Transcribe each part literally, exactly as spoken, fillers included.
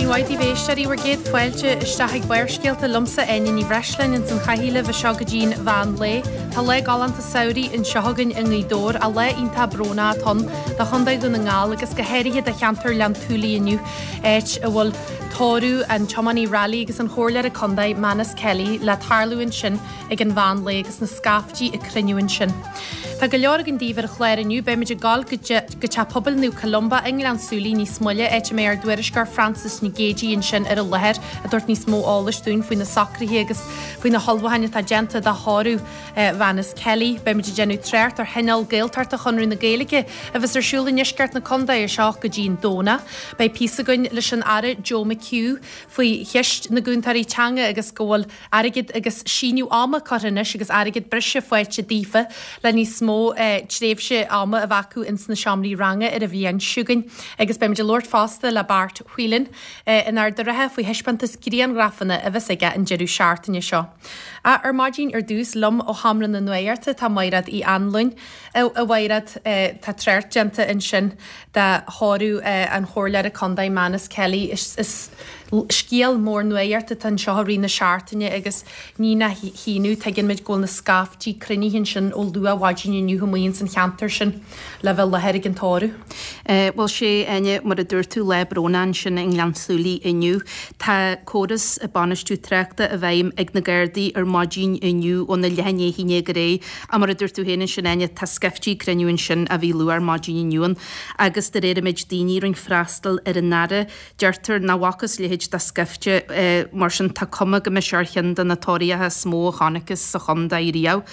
Margin Whitey Véisteí war géad foiilte isteach beircéalta lumsa aine ní bhreislein in san chaíle bh seogadín bhean le, Tá le galanta saoirí in seogainn in Nghaidóir a le ionta brona ton de chundaid na ngáil agus go héirithe de cheantar lean túlaí inniu éit a bhfuil tóú an chomaní rally agus an chóirlear a condaid Manas Kelly le tarlúin sin ag an bhean le agus na scaftí i cruniúin sin. Tá go leor an díomhar a chléir inniu be meidir gáil go te pobl nó Columba England súlí ní smuile éit mé ar dúiriscar Francis ní gédí in sin ar a lehéir a dúirt ní smó álas dún faoin na sacríthe agus faoin na holbhaine tá genta de háú Manas Kelly be meidir genú tréirt ar henal géaltart a chunrú na Gaeilge a bheits ar siúla neisceart na condaid ar seach go dín dóna bei písagainn leis an ara Joe McHugh faoi cheist na gúntarí teanga agus ggóil airigid agus síniú ama chorinnis agus airigid brise foiite dífa le ní smó tréimhse ama a bhacu ins na seamlí range ar a bhíon siúgainn agus be meidir Lord Fásta le Bart Whelan in ar de rathe faoi heispantas grían grafanna a bheits aige an jeú seaartainne seo. A ar maidín ar dús lom ó hamlan na nuirta tá mairad í anlainn a bhairad tá tréirt genta in sin de háú an chóirlear a condaid Manas Kelly is scéal mór nuirta tan seoirí na seaartainne agus ní na híú teginn meid ggóil na scaftí cruníhinn sin ó lua bhaidín inniu chumaíonn san cheantar sin le bheith lehéir an tóú. Bhil sé aine mar a dúir tú le brónan sin in Glansúlí inniu Tá córas a banistú treachta a bhaim ag na Gairdaí ar maidín inniu ó na lehanné híine go ré a mar a dúir tú héanaan sin aine tá scaftí cruniúin sin a bhí luar maidín inniuan agus de réad meid daoine roin freastal ar an nara deirtar náhachas lehéid de scafte mar sin tá cuma go me searchan den natóriathe smó chánachas sa chunda i riamh.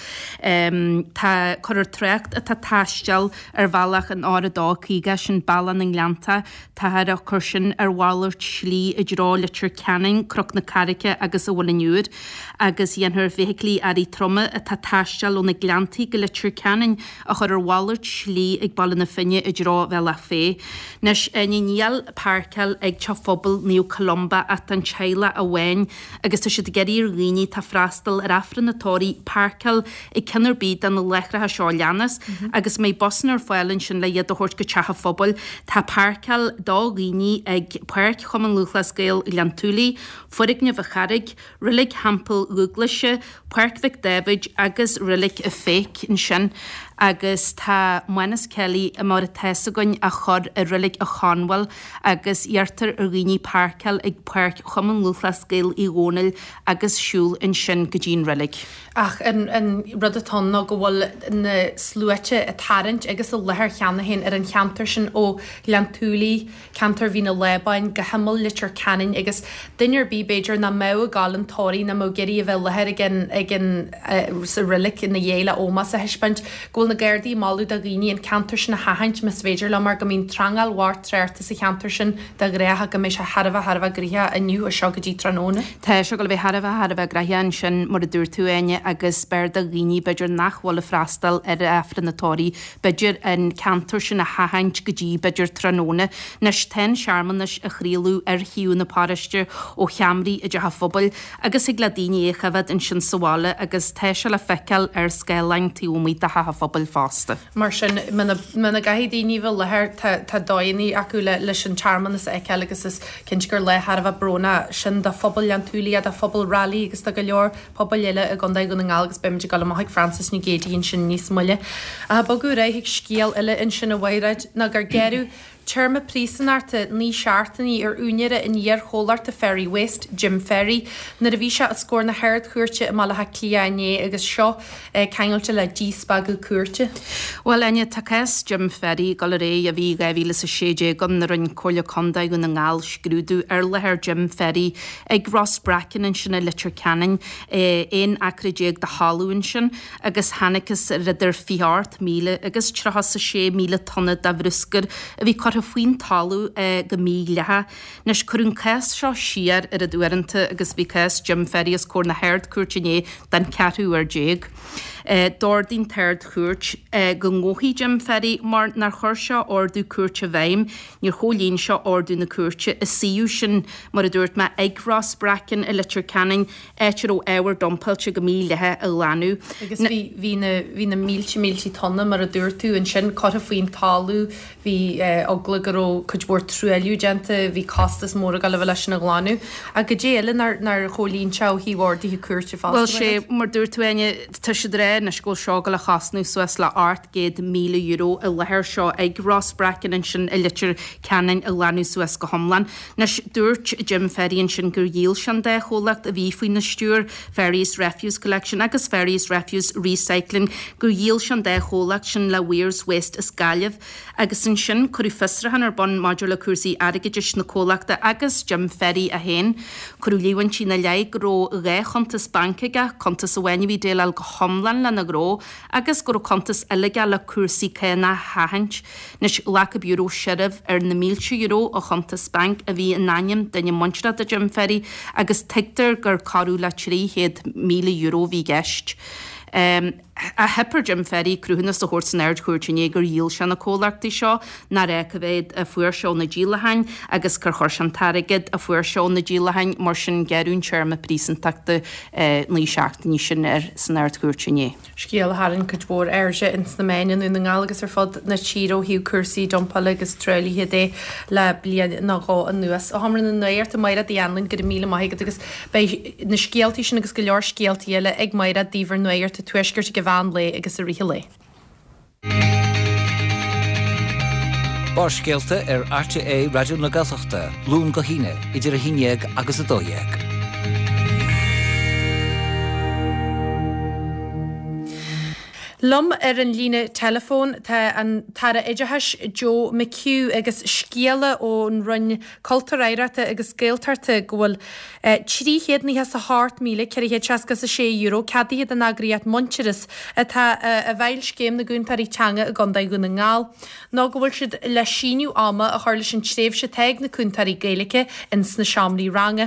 Tá chuir treacht a tá taisteal ar bhealach an ára dá chuige sin balan in Glanta tá a chur sin ar bháirt slí i drá litir ceanning croc na carice agus a bhfuil inniuúr agus dhéanthar bhéiclí ar í troma a tá taisteal ó na Glantaí go litir ceanning a chur ar bháirt slí ag balan na finne i drá bhealach fé. Nes ní níal páirceal ag te phobal níú Columba at an teile a bhain agus tá si geirí rií tá freastal ar afran natóí páirceal i cinnar bíd an na lechrathe seo leanas agus mé bosnar foiilinn sin le iad a thuirt go techa phobal tá páirceal dá rií ag páirc chuman luchlas gail i Leantúlaí furig na bhacharig rilig hampel luglaise Páirc David agus rilig a féic in sin agus tá Manas Kelly a mar a teisagainn a chur a rilig a chaanhil agus dheartar a rií páirceal ag páirc chuman luchlas gail i gcónail agus siúil in sin go dtín rilig. Ach an rud atá ná go bhfuil na slúite a tarint agus a lethir cheannahéin ar an cheantar sin ó Leantúlaí ceantar hí na lebáin go himil litir canin agus duinear bí beidir na mé a gálan tóirí na mó geirí a bheith lethir ag sa rilig in na dhéile óma sa heispint ggóil na Gairdaí máú a rií an ceantar sin na hahaint mes féidir le mar go mín trangal war tréirta sa cheantar sin de gréthe go mééis se Harbh Harbh gríthe aniu a seo go dtí tróna. Tá se go bh Harbh Harbh graithe sin mar a dúir tú aine agus beir a rií beidir nachhil freastal ar efra natóí beidir an ceantar sin na hahaint go dtí beidir tróna nes ten seaarmanis a chríalú ar hiú na páiste ó cheamraí a de phobal agus i gladíine échafad in sin sáile agus teise le feiceal ar scéalainn tíúmí de ha phobal fásta. Mar sin mena gaithí daoine bhfuil lethir tá dáanaí acu le leis an charmmanas eiceil agus is cinint gur le Harbh brona sin de phobal Leantúlaí a de phobal rally agus do go leor pobal eile a gcondaid go na ngáil agus beimiid go amach Francis ní gédaíonn sin níos muile. A bagú réigh scéal eile in sin a bhhaid na gur gearú Terma prísanarta ní seaartaní ar úneire in dhear chólarta Ferry West, Jim Ferry, na a bhí se a scór na heird cuairte i malacha clíané agus seo ceangailta le díospagu cuairte. Well, aine takeas Jim Ferry go ré a bhí gaibhíle sa séide gan na run chola condaid go na ngáil scrúdú ar lethir Jim Ferry ag Ross Bracken in sinna litir canin éon acridéag de hallúin sin agus hanachas ridir fiart míle agus trachas sa sé míle tonna da bhrúscar a bhí chu faoin talú go mílethe nes chun ceas seo siar ar a dúanta agus bhí ceas Jim Ferry as cór na heird cuairtené den ceatú ar déag. Dordín teird chuirt go ngóthaí Jim Ferry mar nar chuir seo ordú cuairte bhaim, níor cholíonn seo ordú na cuairte is síú sin mar a dúirt me agrás bracin i litir canning éitir ó éhar dompailte go mí lethe a leanú. Agus bhí na mílte míltí tonna mar a dúirtú an sin cota faoin talú hí ogla go chuid búir trúiliú genta bhí costas mór a gal bh leis na gláánú. A go déile nar cholíonn seo híhhardaí cuairte fá. Well sé mar dúirtuine tu sé dré na scóil seo go le chasnú suas le art géad míle euro a lethir seo ag Ross Bracken in sin i litir canan a leanú suas go homlan. Nas dúirt Jim Ferry in sin gur díal sin de cholacht a bhí faoin na stúr Ferry's Refuse Collection agus Ferry's Refuse Recycling gur díal sin de cholacht sin le Weirs West is Gaillimh agus in sin chuí fisrahan ar bon maidir le cuasaí agadidir na cholaachta agus Jim Ferry a hen chuú líhain sin na leig ró ré chuntas bancaige chuntas a bhaine bhí déal go homlan le na gró agus gur contas eile le cuasaí céna hahaint nes lecha búró siribh ar na mílte euro a chuntas bank a bhí in naim daine munstra a Jim Ferry agus teictar gur carú le trí héad míle euro bhí geist. Um, a hepper Jim Ferry cruúhannas a hort san aird chuirtené gur díal se na cólaachtaí seo na réic a bhéid a fuair seo na dílahain agus gur chuir an tarigid a fuair seo na dílahain mar sin geún teirrma prísantaachta ní seachtaní sin ar san aird chuirtené. Scéal harann chud bór airse ins na méin in na ngálagus ar fod na tíró hiú cursaí dompala agus treulaithe dé le blian na gá an nuas. A hamran na nuirt a maira dhéanlinn gur míle maigad agus na scéaltaí sin agus go leor scéaltaí eile ag maira díomhar nuirt a tuisgurt go bhán le agus a ríthe le. Bárscéalta ar R T A Radio na Gaeltachta, lún go híine, idir a híineag agus a dóiag. Lum ar an líne telefón tá an tara idirthas Joe McHugh agus scéala ón run cultúréireachta agus scéaltarta gohfuil tríchéad ní has a hart míle ceirhéad seascas a sé euro cadíad an agriad Moncheras atá a bhail scéim na gúntarí teanga a gandaid gúna ngáil. Ná gohfuil siad le síniú ama a chuirla sin tréimh se teag na cúntarí gaeilge ins na seamlí range.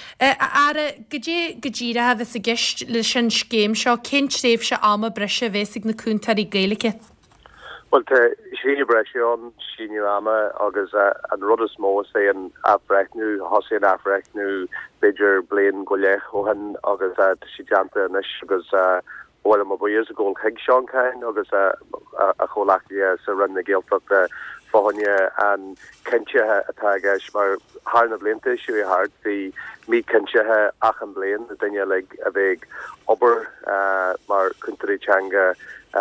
Ara godé godíra ha vis a gist le sin scéim seo cén tréimh se ama breise bhésigh na cúntarí gaeilge. Well, te síniu breise an síniu ama agus an rud is mó sé an afreichnú, hosaí an afreichnú beidir blian go lech óhan agus si deanta inis agus bhfuil am a bhuiir a ggóil heag seán cain agus a cholachtaí sa run na Gaeltachta fáinne an cinntethe atá gais mar hána blianta siú i hart hí mí cinntethe ach an blian a duine le a bheith obair mar cúntarí teanga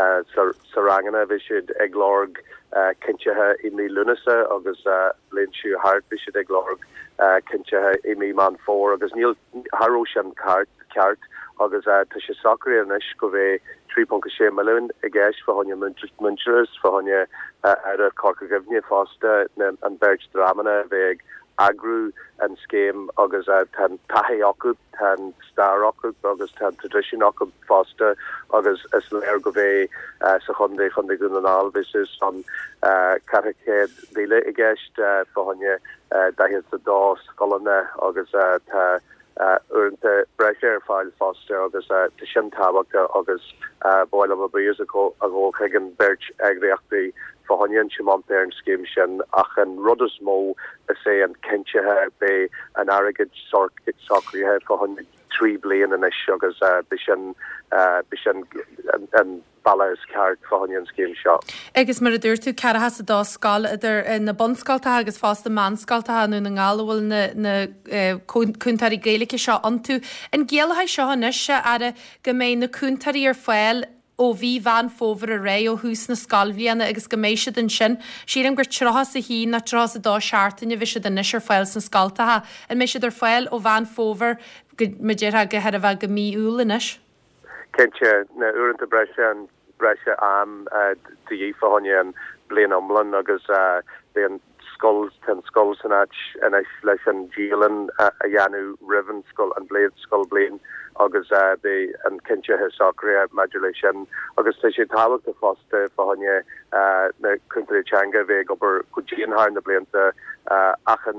sa rangana bhí siad ag lorg cinntethe i mí lunasa agus blian siú hart bhí siad ag lorg cinntethe i mí man fór agus níl haró sin ceart agus tá sé sacraí anis go bheith trí pont sé milliún i gceis fáinne Moncheras fáinne ar a Corca Gimne fásta an Berg Dramana bheith agrú an scéim agus tan taithí acu tan star acu agus tan tradition acu fásta agus is léir go bheith sa chundé chundé gúnaál visus an caracéad bhíle i gceist fáinne dahéad sa dá scolanna agus tá urinte breisiir fáil fásta agus de sin tábhachta agus bhil am a bríos a ggó chuig an beirt agriachtaí fáinne simantéir an scéim sin ach an rud is mó a sé an cinntethe bé an airigid sacríthe fáinne trí blian in is agus be sin be sin an ballas ceart fáinne an scéim seo. Agus mar a dúir tú ceara has a dá scáil idir na bonscalta agus fásta manscalta nú na ngáhfuil na cúntarí gaeilge seo an tú an ggéalaithe seo hanis se ara go mé na cúntarí ar fáil ó bhí bhean fómhar a ré ó hús na scalbhíanana agus go méisiad an sin, siad an gur trotha a hí na tro a dá seaartainine bhí siad an isir fáil san scaltatha, an méisiad ar fáil ó bhean fómhar me détha go head a bheith go mí úlanis. Kense na uanta breise an breise am de fáinne an blian omlan agus an skulls ten skulls an an leis an dílan a dhéanú riven skull an blade skull blian agus be an cinntethe sacré modulation agus te sé táhacht a fásta fáinne na cúntarí teanga bheith gobar chudíon haar na blianta achan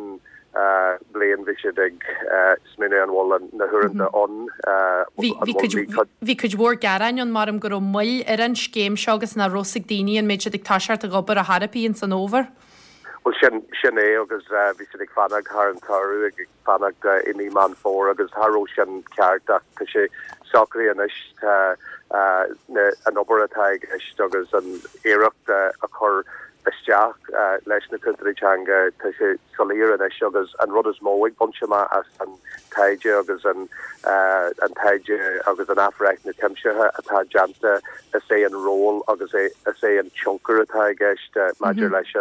blian vi sé ag smine an wall na hurnta on. Vi could war garain an marm go mull ar an scéim segus na Rosig Dini an méid ag tasart a gobar a Harpi in san over. Well sin sin é agus vi sé ag fanag har an taru ag fanag imi man fór agus Harro sin ceart tá sé sacrí an is an ober ataig is agus an éirecht a chur besteach leis na countrychanga tá sé solir an is agus an rud is móig bunchama as an taide agus an an taide agus an afrecht na timsethe atá janta is é an ról agus é is é an chunker atá gist maidir leis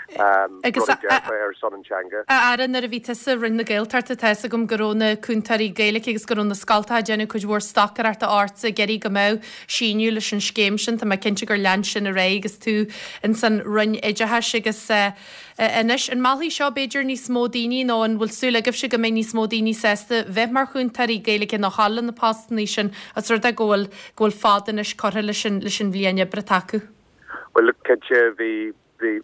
an ar sonnenchanga. Aran ar a ví sa rin na geiltarta te gom goróna cúntarí gaelig agus goróna scalta dénne chuid bhór stacar ar a artsa geirí go mé síniu leis an scéimsin tá cinnte gur lean sin a ré agus tú in san run éidethe agus inis an malí seo beidir ní smódíní nó an bhfuil súla gibh se go mé ní smódíní sesta bheith mar chuntarí gaelig nach hallan na pastní sin as ru a ggóil ggóil fádan is chotha leis sin leis sin bblianne bretacu. Well kense vi vi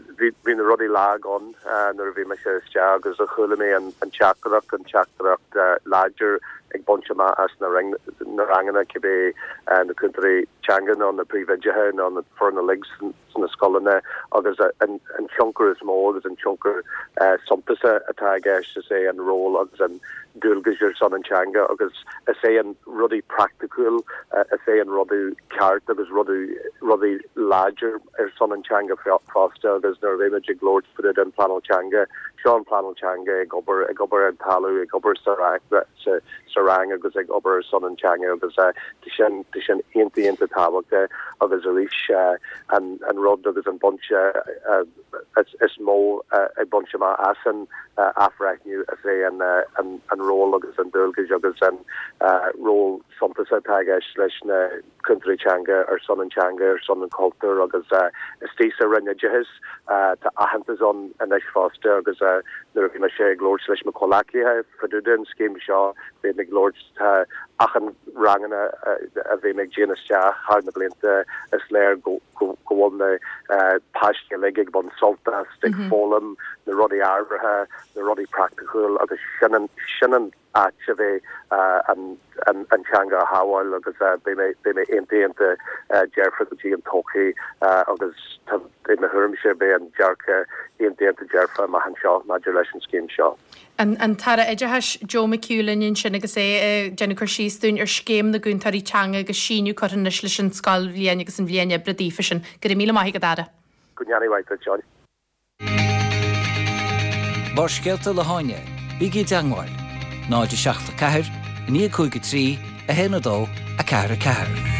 vi na rudi lag on nar vi me se agus a chule me an an chakracht an chakracht larger ag bonchama as na ring na rangana kibe an na country changan on the privilegehe on the for the legs na skolane agus an an chunker is more as an chunker sompasa atagesh to say and roll agus an dulgusher son and changa agus a say an ruddy practical a say an ruddy cart agus ruddy ruddy larger er son and changa foster agus nerve image lords put it in planal changa Sean planal changa gober a gober and talu a gober sarang sarang agus ag ober son and changa agus uh tishan tishan inti into tabak there agus a leash uh, and and rod agus an bunch uh, uh a small uh, a bunch of ma asan uh, afrak new as a and uh, and and roll agus and dulgis agus and uh roll something sa tagash slash na country changa or son and changa or son and culture agus uh stisa renya jehis uh to ahantas on and ish foster agus uh there be she glord slash makolaki ha faduden scheme shaw be the glords uh achan rangana a ve meg genus cha hard na blinte a slayer go go go on the uh pasture legig bon salta stick folum the ruddy arha the ruddy practical agus shannon shannon actually uh and and and changa hawal agus uh they may they may empty into uh Jeffrey the G and Toki uh agus in the Hermshire Bay and Jarka empty into Jeffrey Mahanshaw modulation scheme shaw and and tara edgehash Joe McCullen in sin agus é Jennifer Sheestún ar scéim na gúntarí changa agus síniu chu an leis an scal bhliain agus an bhliaine bredífisin go míle maithe go dada. Guniani waith John. Bar skelta le háine, bigi dangwail, náide seachta cahir, ní cúige trí, a héna dó, a cahir a cahir.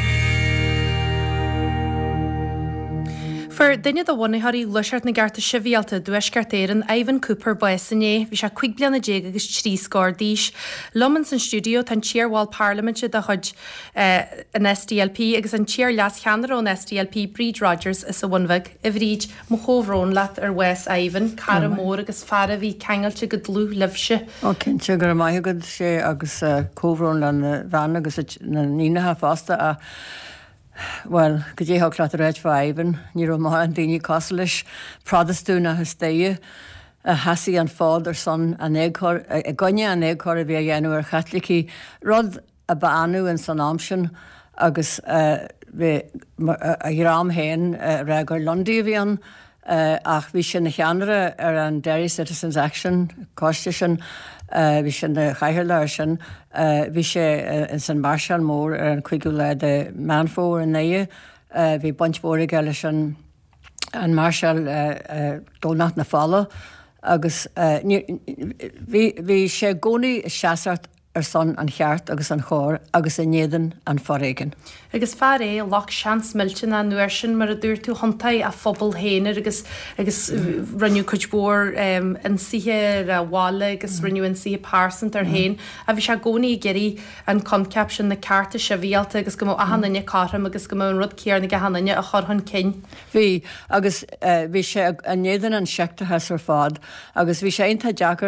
For duine do bhna haí luisiart na garta sibhialta dúiscartéiran Ivan Cooper Boesané, bhí se chuig bliana déag agus trí scórdíis. Loman san stúdio tan tíarháil Parliamente de chuid an S D L P agus an tíar leas cheanar ón S D L P Breed Rogers is a bhainmhig a bhríd mo chomhrón leat ar Wes Ivan, cara mór agus fara bhí ceangailte go dlú libse. Ó cinnte gur maithegad sé agus chomhrón le bhean agus na nínathe fásta a well, go dé ha clat réid faiban, ní ro má an daoine cos leis pradastúna hystéie a hasí an fád ar son an éagchor, a gonne an éagchor a bhí dhéanú ar chatlicí rod a ba'anú in san amsin agus a ghram héin réagar Londí bhí an ach bhí sin na cheanra ar an Dairy Citizens Action coiste sin bhí sin na chaithir leir sin bhí sé in san Marshall mór ar an chuigú le de manfór an naie bhí bunchbóra geile sin an Marshall dónach na fála agus bhí sé gcónaí seaart ar son an cheart agus an chóir agus a néan an forréigen. Agus fear é lech seans miltin an nuair sin mar a dúir tú hontaid a phobal héanaar agus agus runniu cuidbór an sithe a bhála agus runniu an sithe pásant ar héin a bhí se gcónaí geirí an conceap sin na carta se bhíalta agus go a hananne cartham agus go an rud céar na go hananne a chorhann cin. Bhí agus bhí sé a néan an seachtathe ar fád agus bhí sé inta deachar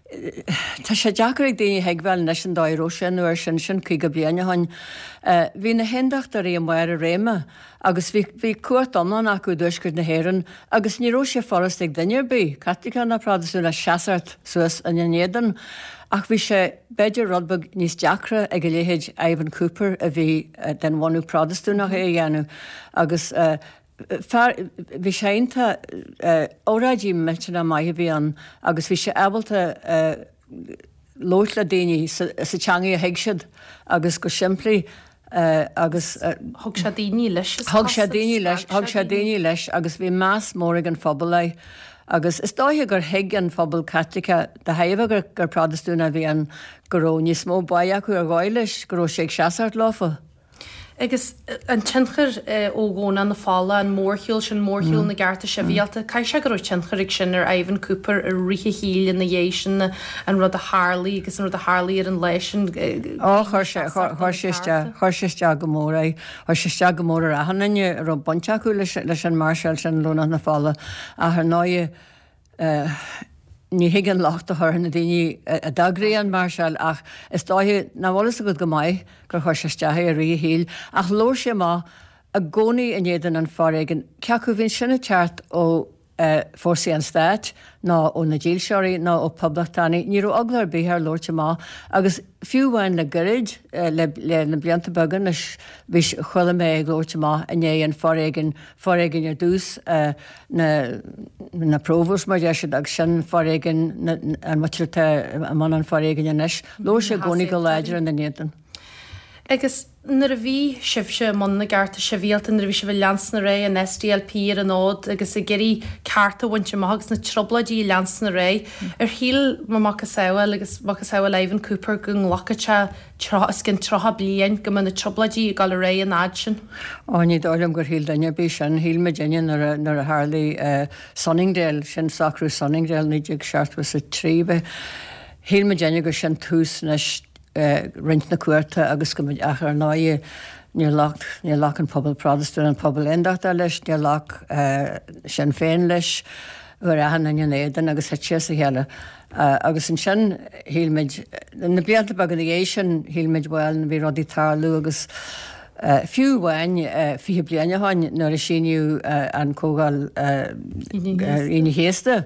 Tá sé deacaigh daoine heaghbheil leis an dáró sin nuair sin sin chu go bliana hain. Bhí na hendacht a réon mhair a réime, agus bhí cuat anán acu dúisgur na héan, agus níró sé forras ag dainear bí, Catica na pradaú na seaart suas an inéan, ach bhí sé beidir rodbag níos deacra ag go léhéid Ivan Cooper a bhí den bhaú pradaú nach é dhéanú, agus bhí sénta óráidí meilte na maithe bhí an, agus bhí sé ebalta lóit le daoine sa teangaí a héigsiad agus go siimplí agus thug sé daoine leis thug sé daoine leis thug sé daoine leis agus bhí más mór an phobal lei. Agus is dóithe gur hiig an phobal Catica de haimh gur gur pradaúna bhí an goró níos mó baile acu ar gáiles goró sé seaart láfa. Agus an tinchar ó ggóna na fála an mórhiúil sin mórhiúil na garta se bhíalta, cai se gur tinchar ag sin ar Ivan Cooper a rithe híl na dhé sin an rud a Harlaí agus an rud a Harlaí ar an leis sin. Á chuir sé go mór é chuir sé go mór a hanine ar an bonte acu leis an Marshall sin lóna na fála a th náide ní higann lácht a thir na daoine a dagraí an Marshall ach is dóithe na bhlas a go go maiid gur chuir sé stethe a rí híl ach lóir sé má a gcónaí in éan an fáréigen ceacu bhín sinna teart ó fórsaí an Stáit ná ó na díalseirí ná ó poblachtánaí ní raibh aglar bíthar lóirte má agus fiúhhain le gcuid le na blianta bagan bhí chuile mé ag lóirte má a né an fáréigen fáréigen ar dús na prófos mar de ag sin fáréigen an muirte a man an fáréigen inis lóir sé gcónaí go léidir an na néan. Agus nar a bhí sibse man na garta se bhíalta nar a bhí se bh leans na ré an S D L P ar an ád agus a geirí carta bhainte agus na trobladí leans na ré ar híl mamach saoil agus mac saoil Ivan Cooper gon lachate cin trotha blion go man na trobladí gal ré an áid sin. Á ní dálam gur híl daine bí sin híl me daine nar a Harlaí Sunningdale sin sacrú Sunningdale níidir seaartfu sa tríbe. Híl me daine gur sin tús na rint na cuairta agus go achar náide níor lach níor lach an pobl pradaú an pobl endachta leis níor lach sin féin leis bhar ahan na néan agus het sé a heile. Agus an sin hílmeid na blianta bag an dhé sin hílmeid bhil bhí rodí tarlú agus fiúhhain fi bliana háin nar a síniu an cógáil ina héasta.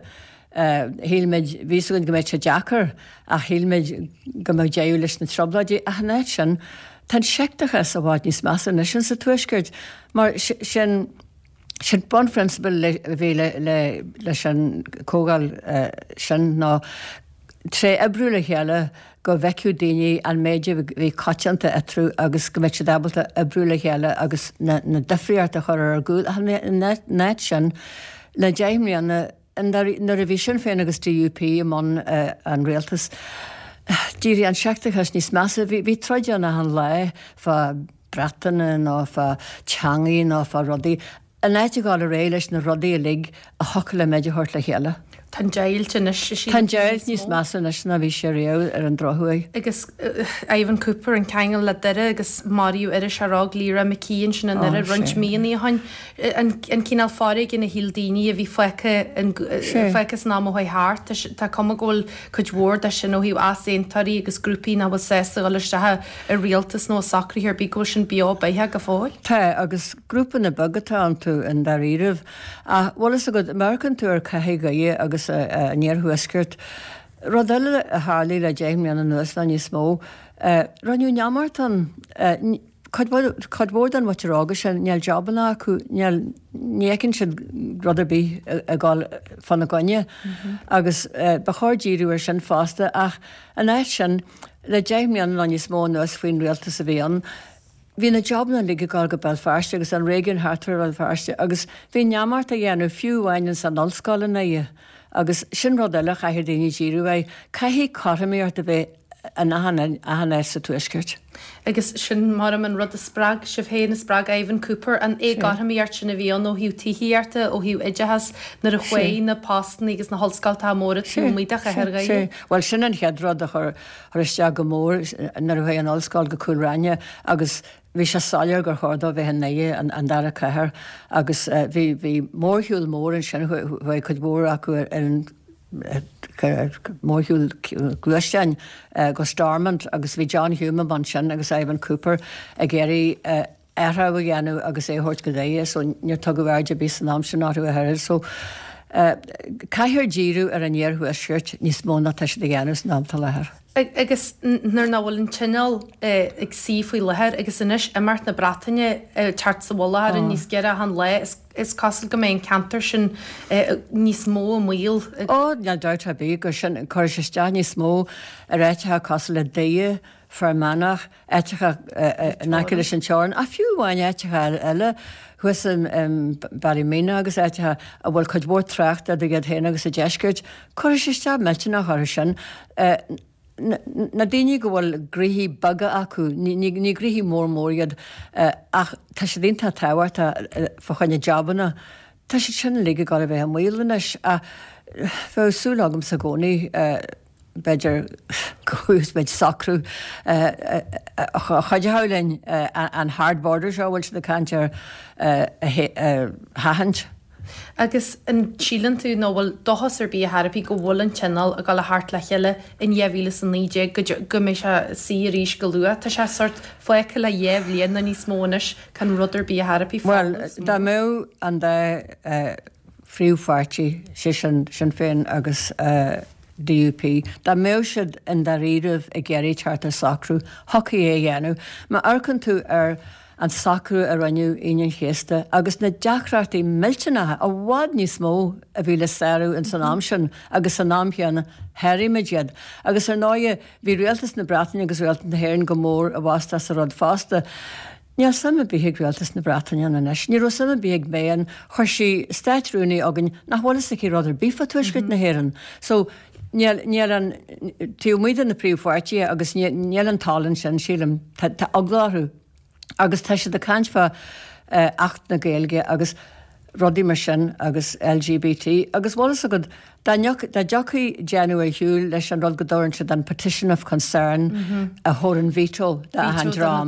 Hílmeid vísúin go méid se deachar a hílmeid go méid déú leis na trobladí a net sin tan seachtas a bháid níos meas na sin sa tuisgurt, mar sin sin bonfrinsbal bhí leis an cógáil sin ná tré ebrúla chéile go bheiceú daoine an méide bhí caiiteanta atrú agus go méid se dabalta ebrúla chéile agus na difriart a chur ar gúil a net sin le déimní anna an nar a bhí sin féin agus D U P amón an réaltas. Díri an seachtas níos measa bhí troide na an le fá bratainna ná fá teangaí ná fá rodí. A néite gáil a ré leis na rodí a lig a hoca le méidir hort le chéile. Tá déilte Tá déilt níos measa leis na bhí sé réú ar an drothúid. Agus Ivan Cooper an ceangal le deire agus Mariú ar se rá líra McKean sin an ar runt míí hain an cíál fárig in na híldíine a bhí feice feiceas ná mhaid háart Tá cum ggóil chud mhór a sin ó hiú aséntarí agus grúpií ná bh sésta go leistethe ar rialtas nó sacrí ar bí go sin beá beithe go fáil. Tá agus grúpa na bagatá an tú an daríirih a bhlas a go American tú ar caithe gaí agus níorhuascurt. Rod eile a Harlaí le déimní an nuas le níos mó. Ranniú neamart an cadbór an waterága sin neal jobbanna acu nícinn sin rudarbí a gáil fanna gáine agus ba cháirdíú ar sin fásta ach an éit sin le déimní an le níos mó nuas faoin réaltas a bhí an. Bhí na jobna liga gáil go Belfast agus an Reagan Hartar Belfast agus bhí neamart a dhéanú fiúhhain san nolscála naige. Agus sin rud eile chaithir daoine díú é caithí choramíart a bheith an ahanana sa tuisgurt. Agus sin mar an rud a sppraag se bhé na sppraag Ivan Cooper an é gahamíart sin na bhíon ó hiú tííarta ó hiú idehas nar a chué na pastan agus na hallscaltá móra tú míideach a hergaí. Well sin an cheadrad a chur chuiste go mór nar bheith an allscáil go coolráine agus bhí se salir gur chódá bheith an naige an dar a cethir agus bhí mórthúil mór an sin chuid mór acu ar an mórthúil gluistein go Stormont agus bhí John Hume ban sin agus Ivan Cooper a géirí Erha a ghéanú agus é hort go dé, so níor tu go bhhaide bí san am sin áú a heir, so caiithir díú ar an dhéarthú a sirt níos móna teisi de ghéanús ná tal lethir. Agus nar náhfuil an channel ag sí faoi lethir agus inis immart na bratainine teart sa bhla an níos geire an le is cosil go mé cantar sin níos mó mil. Ó ne dúirt a bí go sin chuir sé níos mó a réitethe cosil le dé fer manach eiticha naile sin teáin a fiúháin eiticha eile chuas an barimína agus eiticha a bhfuil chud bhór trecht a gad héana agus a deisgurt chuir sé melte nach chuir sin na daine go bhfuil grihí baga acu ní grihí mór móriad ach tá sé dínta táhairta fachaine jobbanna tá sé sin liga gáil bheith mhuilanis a bheithsúlagam sa gcónaí beidir goús beid sacrú chuide hálainn an hard border seo bhfuil se de cantear hahaint. Agus an sílan tú nó bhfuil dochas ar bí a Harapí go bhfuil an channel a gal a hart le cheile in dhéhhíle san níide go mé se sí ríis go lua, Tá sé sort foice le dhéh líon na níos mónis can rudidir bí a Harapí. Well, dá mé an de fríúfáirtí si sin féin agus D U P. Tá mé siad in de riadmh i ggéirí teart a sacrú, hoci é dhéanú, má arcan tú ar an sacrú a raniu inon chéasta, agus na deachreachtaí miltenathe a bhád níos mó a bhí le saoú in san amsin agus san námcheanna heirí méiad. Agus ar náide bhí rialtas na Bratainine agus rialtas na Héireann go mór a bhasta sa rud fásta. Níl sama bíigh rialtas na Bratainine inis. Ní sama bíag méan chuir sí stáitúnaí agan nach bhla sa í rudidir bífa tuisgurt na Héireann. So níl an tíomide na príomhhairtí agus níl an talann sin sílam tá agláthú. Agus tá sé de caintfa acht na Gaeilge agus rodí mar sin agus L G B T agus bhlas a go deochaí January hiúil leis an rud go dórann se an Petition of Concern a thórann veto a handrám.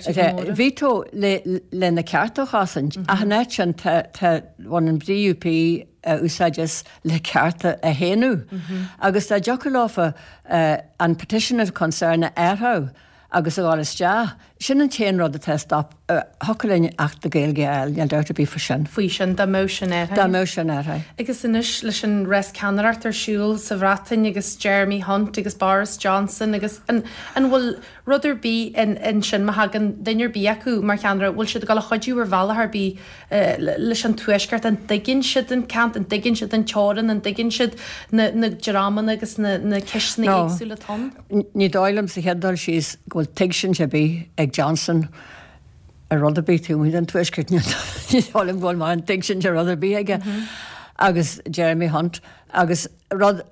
Veto le na ceartach asan a hanéit sin bhain an D U P úsáideas le cearta a héanú. Agus tá deocha láfa an Petition of Concern a airthá agus a gálas te, sin an téan rud a testap hocalainn ach de Gaeilge eil neal deirta bí fa sin. Faoi sin dá mó sin airtha. Dá mó sin airtha. Agus inis leis an res Canarart ar siúil sa bhratain agus Jeremy Hunt agus Boris Johnson agus an bhfuil rudidir bí in sin maithagan dainear bí acu mar cheanra bhfuil siad gal a chodú ar bhelathar bí leis an tuaisceart an digginn siad an cant an digginn siad an teáran an digginn siad na dráman agus na cisna éagsúla ton. Ní dáilm sa headdal síos ghfuil teig sin se bí ag Johnson a rudidir tú mí an tuaisceart níálim bhil mar an teig sin se rudidir bí aige agus Jeremy Hunt agus rud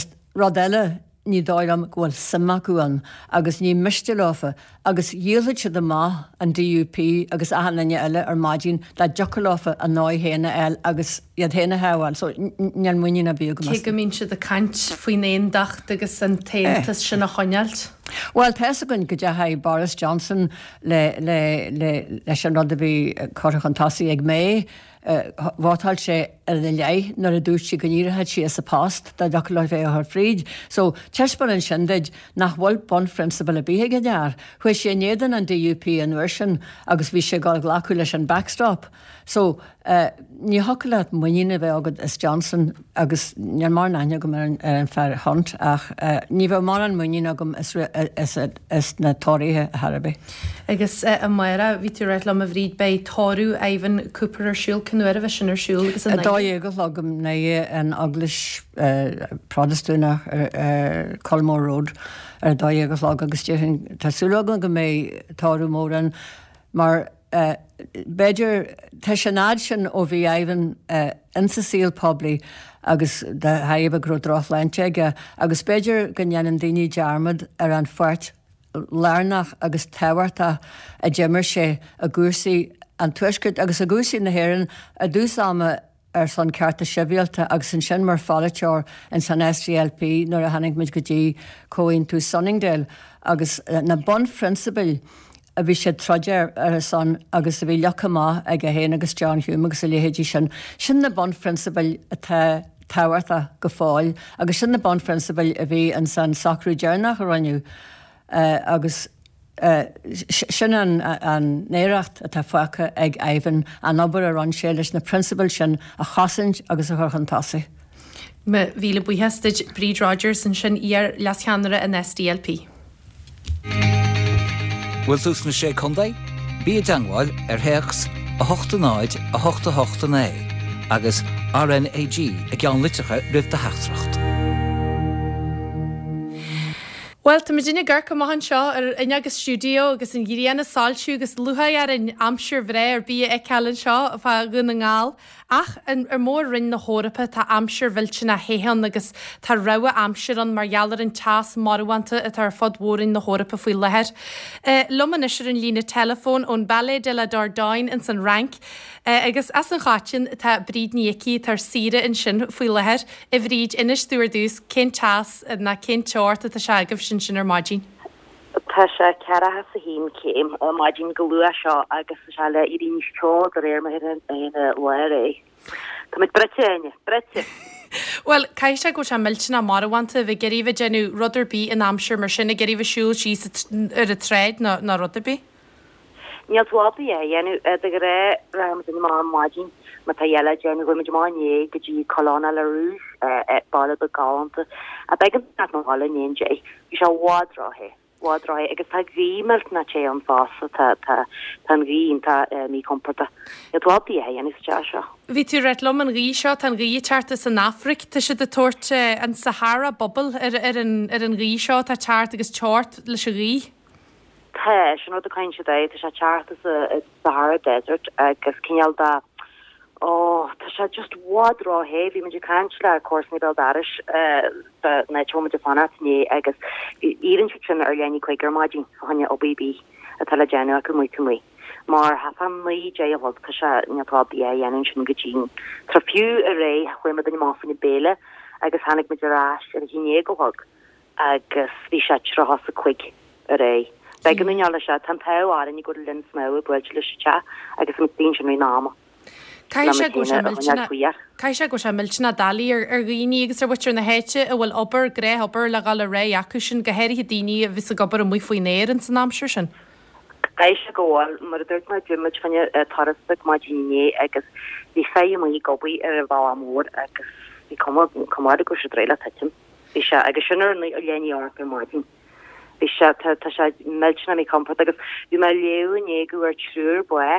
eile ní dáilm ghfuil samachúan agus ní miste láfa agus dhéalaid se de má an D U P agus ahananne eile ar maidín le deocha láfa a náid héana eil agus iad héana heáil, so neal muoine na bí go. Cé go mín siad a cant faoin éon dacht agus an taontas sin a choinealt? Well, Tess a gon go deatha Boris Johnson le leis an rud a bhí chuirich an tasaí ag mé, bhátáil sé ar na leith nar a dúirt si go níirithe si as a past dá deocha le bheith ar fríd. So teispan an sindeid nach bhfuil bon principal a bíthe go dear, chuir sé néadan an D U P an version agus bhí sé gáil ghlacu leis an backstop. So ní hoca le muoine bheith agad is Johnson agus near mar naine go mar an fear Hunt ach ní bheith mar an muoine agam is na tóirithe Harapí. Agus a maira ví tú réit le a bhríd bei táú Ivan Cooper ar siúil canúir a bheith sin ar siúil agus an dá go agam na an Aglis Protestúna ar Colmore Road ar dá go lag agus tíirn tásúlagan go mé táú móran mar beidir te sinnáid sin ó bhí éhan in sa síl poblí agus de haimh gro droch leinte agus beidir go nnéanaan daoine dearmad ar an fuirt lárnach agus tehairta a d-deimir sé a gúsaí an tuisgurt agus a gúsaí na Héireann a dúsáma ar san cearta sibhialta agus an sin mar fáileteir in san S G L P nuair a hanig muid go dtí cóin tú Sunningdale agus na bon principal a bhí sé troidear ar san agus a bhí lecha má ag a héana agus John Hume agus a léhéidí sin sin na bon principal atá táhairta go fáil, agus sin na bon principal a bhí an san sacrú dearnach a raniu uh, agus uh, sin an, an néireacht a tá foicha ag éhan an obair a ran sé leis na principal sin a chasaint agus a chuchan tasa. Me bhíle buheisteid Bríd Rogers an sin ar leascheanara an S D L P. Bhfuil tús na sé chundaid? Bí a deangáil ar theachs a hochta náid a hochta hochta né agus R N A G ag ceann litrecha ribh de heachtracht. Well, tá Virginia Gurka mahan seo ar in agus studio agus in gíríanna sáilsiú agus luha ar in amsir bhré ar bí ag ceann seo a bheit gunna ngáil. Ach an ar mór rinn na hórappa tá amsir bhilte na héhan agus tá rah amsir an margheallar an teas marúanta a tar fod mhórin na hórappa faoi lehead. Uh, Luman isir an lína telefón ón Ballet de la Dordogne in san rank. Uh, agus as an chatin tá Bríd Níochaí tar sire in sin faoi lehead i bhríd inis dúir cén teas na cén teort a tá se agah sin sin ar maidín. Tá sé ceara has a hín céim ó maidín go luúa seo agus se le i ríní seo ar éir mar ina leir é. Tá mit brete brete. Well, cai se go se miltena marhaanta bheith geíh genú ruderbí in amsir mar sinna geíh siúil sí ar a tréid na, na ruderbí? Níl tuábí é dhéanú a go ré ram in má maidín ma tá dhéile déanú go meid máé go dtí cholána le rúis e bailile do gáanta a began na hála néon dé. Bhí se bhádráthe. Wadroi agus tá grímelt na sé an fása tá tan rín tá mí comporta. I dhábí é an is te seo. Bhí tú réit lom an rí seo tan rí teartta san Afric tá si de tuairte an Sahara Bubble ar an rí seo tá teart agus teart leis a rí? Tá sin nó a cain se é tá se teart a Sahara Desert agus cinál da ó tá se just wadrá hé bhí meidir cansle cuasna beldaris na choma de fanat ní agus ían sin ar leanní chuigur maidín hanne ó B B a tal déanú acu mu cumí. Mar ha fan lí dé a tá se netábí a dhéanaan sin gotín. Tá fiú a ré chuir me den máfan na béle agus hannig meidirrás ar a híné gohag agus bhí se tra has a chuig a ré. Be gan nuala se tan peá in go lin smó a buil le se agus mu tín sin mé náma. Cai se go se miltena dalí ar ar rií agus ar bute na héite a bhfuil obair gré obair le gal ré acu sin gohéir daoine a vis a gobar an mu faoin éir an san amsir sin. Cai se goháil mar a dúirt mai dúid fanne tarasta maidíné agus bhí fé í gobaí ar a bhá mór agus bhí comáda go se dréile tetim. Bhí se agus sinar na a léanaí ar maidín. Bhí se tá se miltena mé compa agus bhí me leú go ar trúr bué.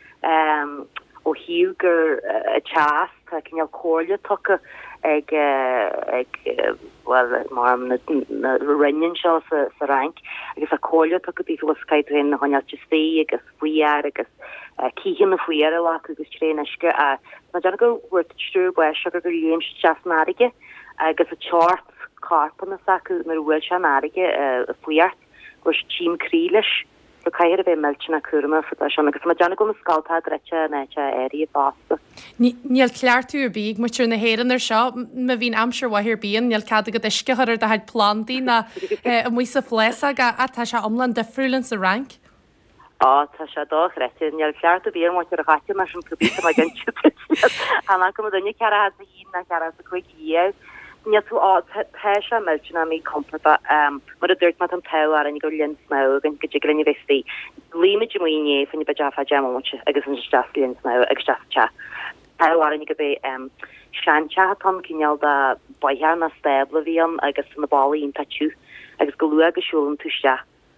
ó hiúgur a teas tá cinneal cóirle tucha ag ag well mar na rinnean seo sa rank agus a cóirle tucha bí go skyitrin na haneal testí agus fuiar agus cíhan na fuiar a lá agus tréneisce a na deanna go bhfuir trú bu se gur dhéon teasnáige agus a teart carpan na sacu mar bhfuil se náige a fuiart gur tíim crílis. So caiir a bheith miltena cuama fa se agus ma deanna go na scaltá rete nete éí básta. Níl cleartú ar bíg muir na héan ar seo ma bhín amsir wahir bíon níl cad go isce chuir de haid plandaí na mu sa flésa a tá se omlan defriúlann sa rank. Á tá se dó rete níl cleart a bíar muir a chaite mar sin cubí a gan Anna go dunne ce a hí na ce a chuig híag. Ní tú á pe se miltena mí comporta mar a dúirt mat an pear an go lin smó gan go grinne vestí. Líimiid muoine fanni be jafa jammote agus an stalín smó agus te. Pear an go bé seanse tom cinál da baithar na stebla bhíon agus na ballín taú agus go lu agusúlan túiste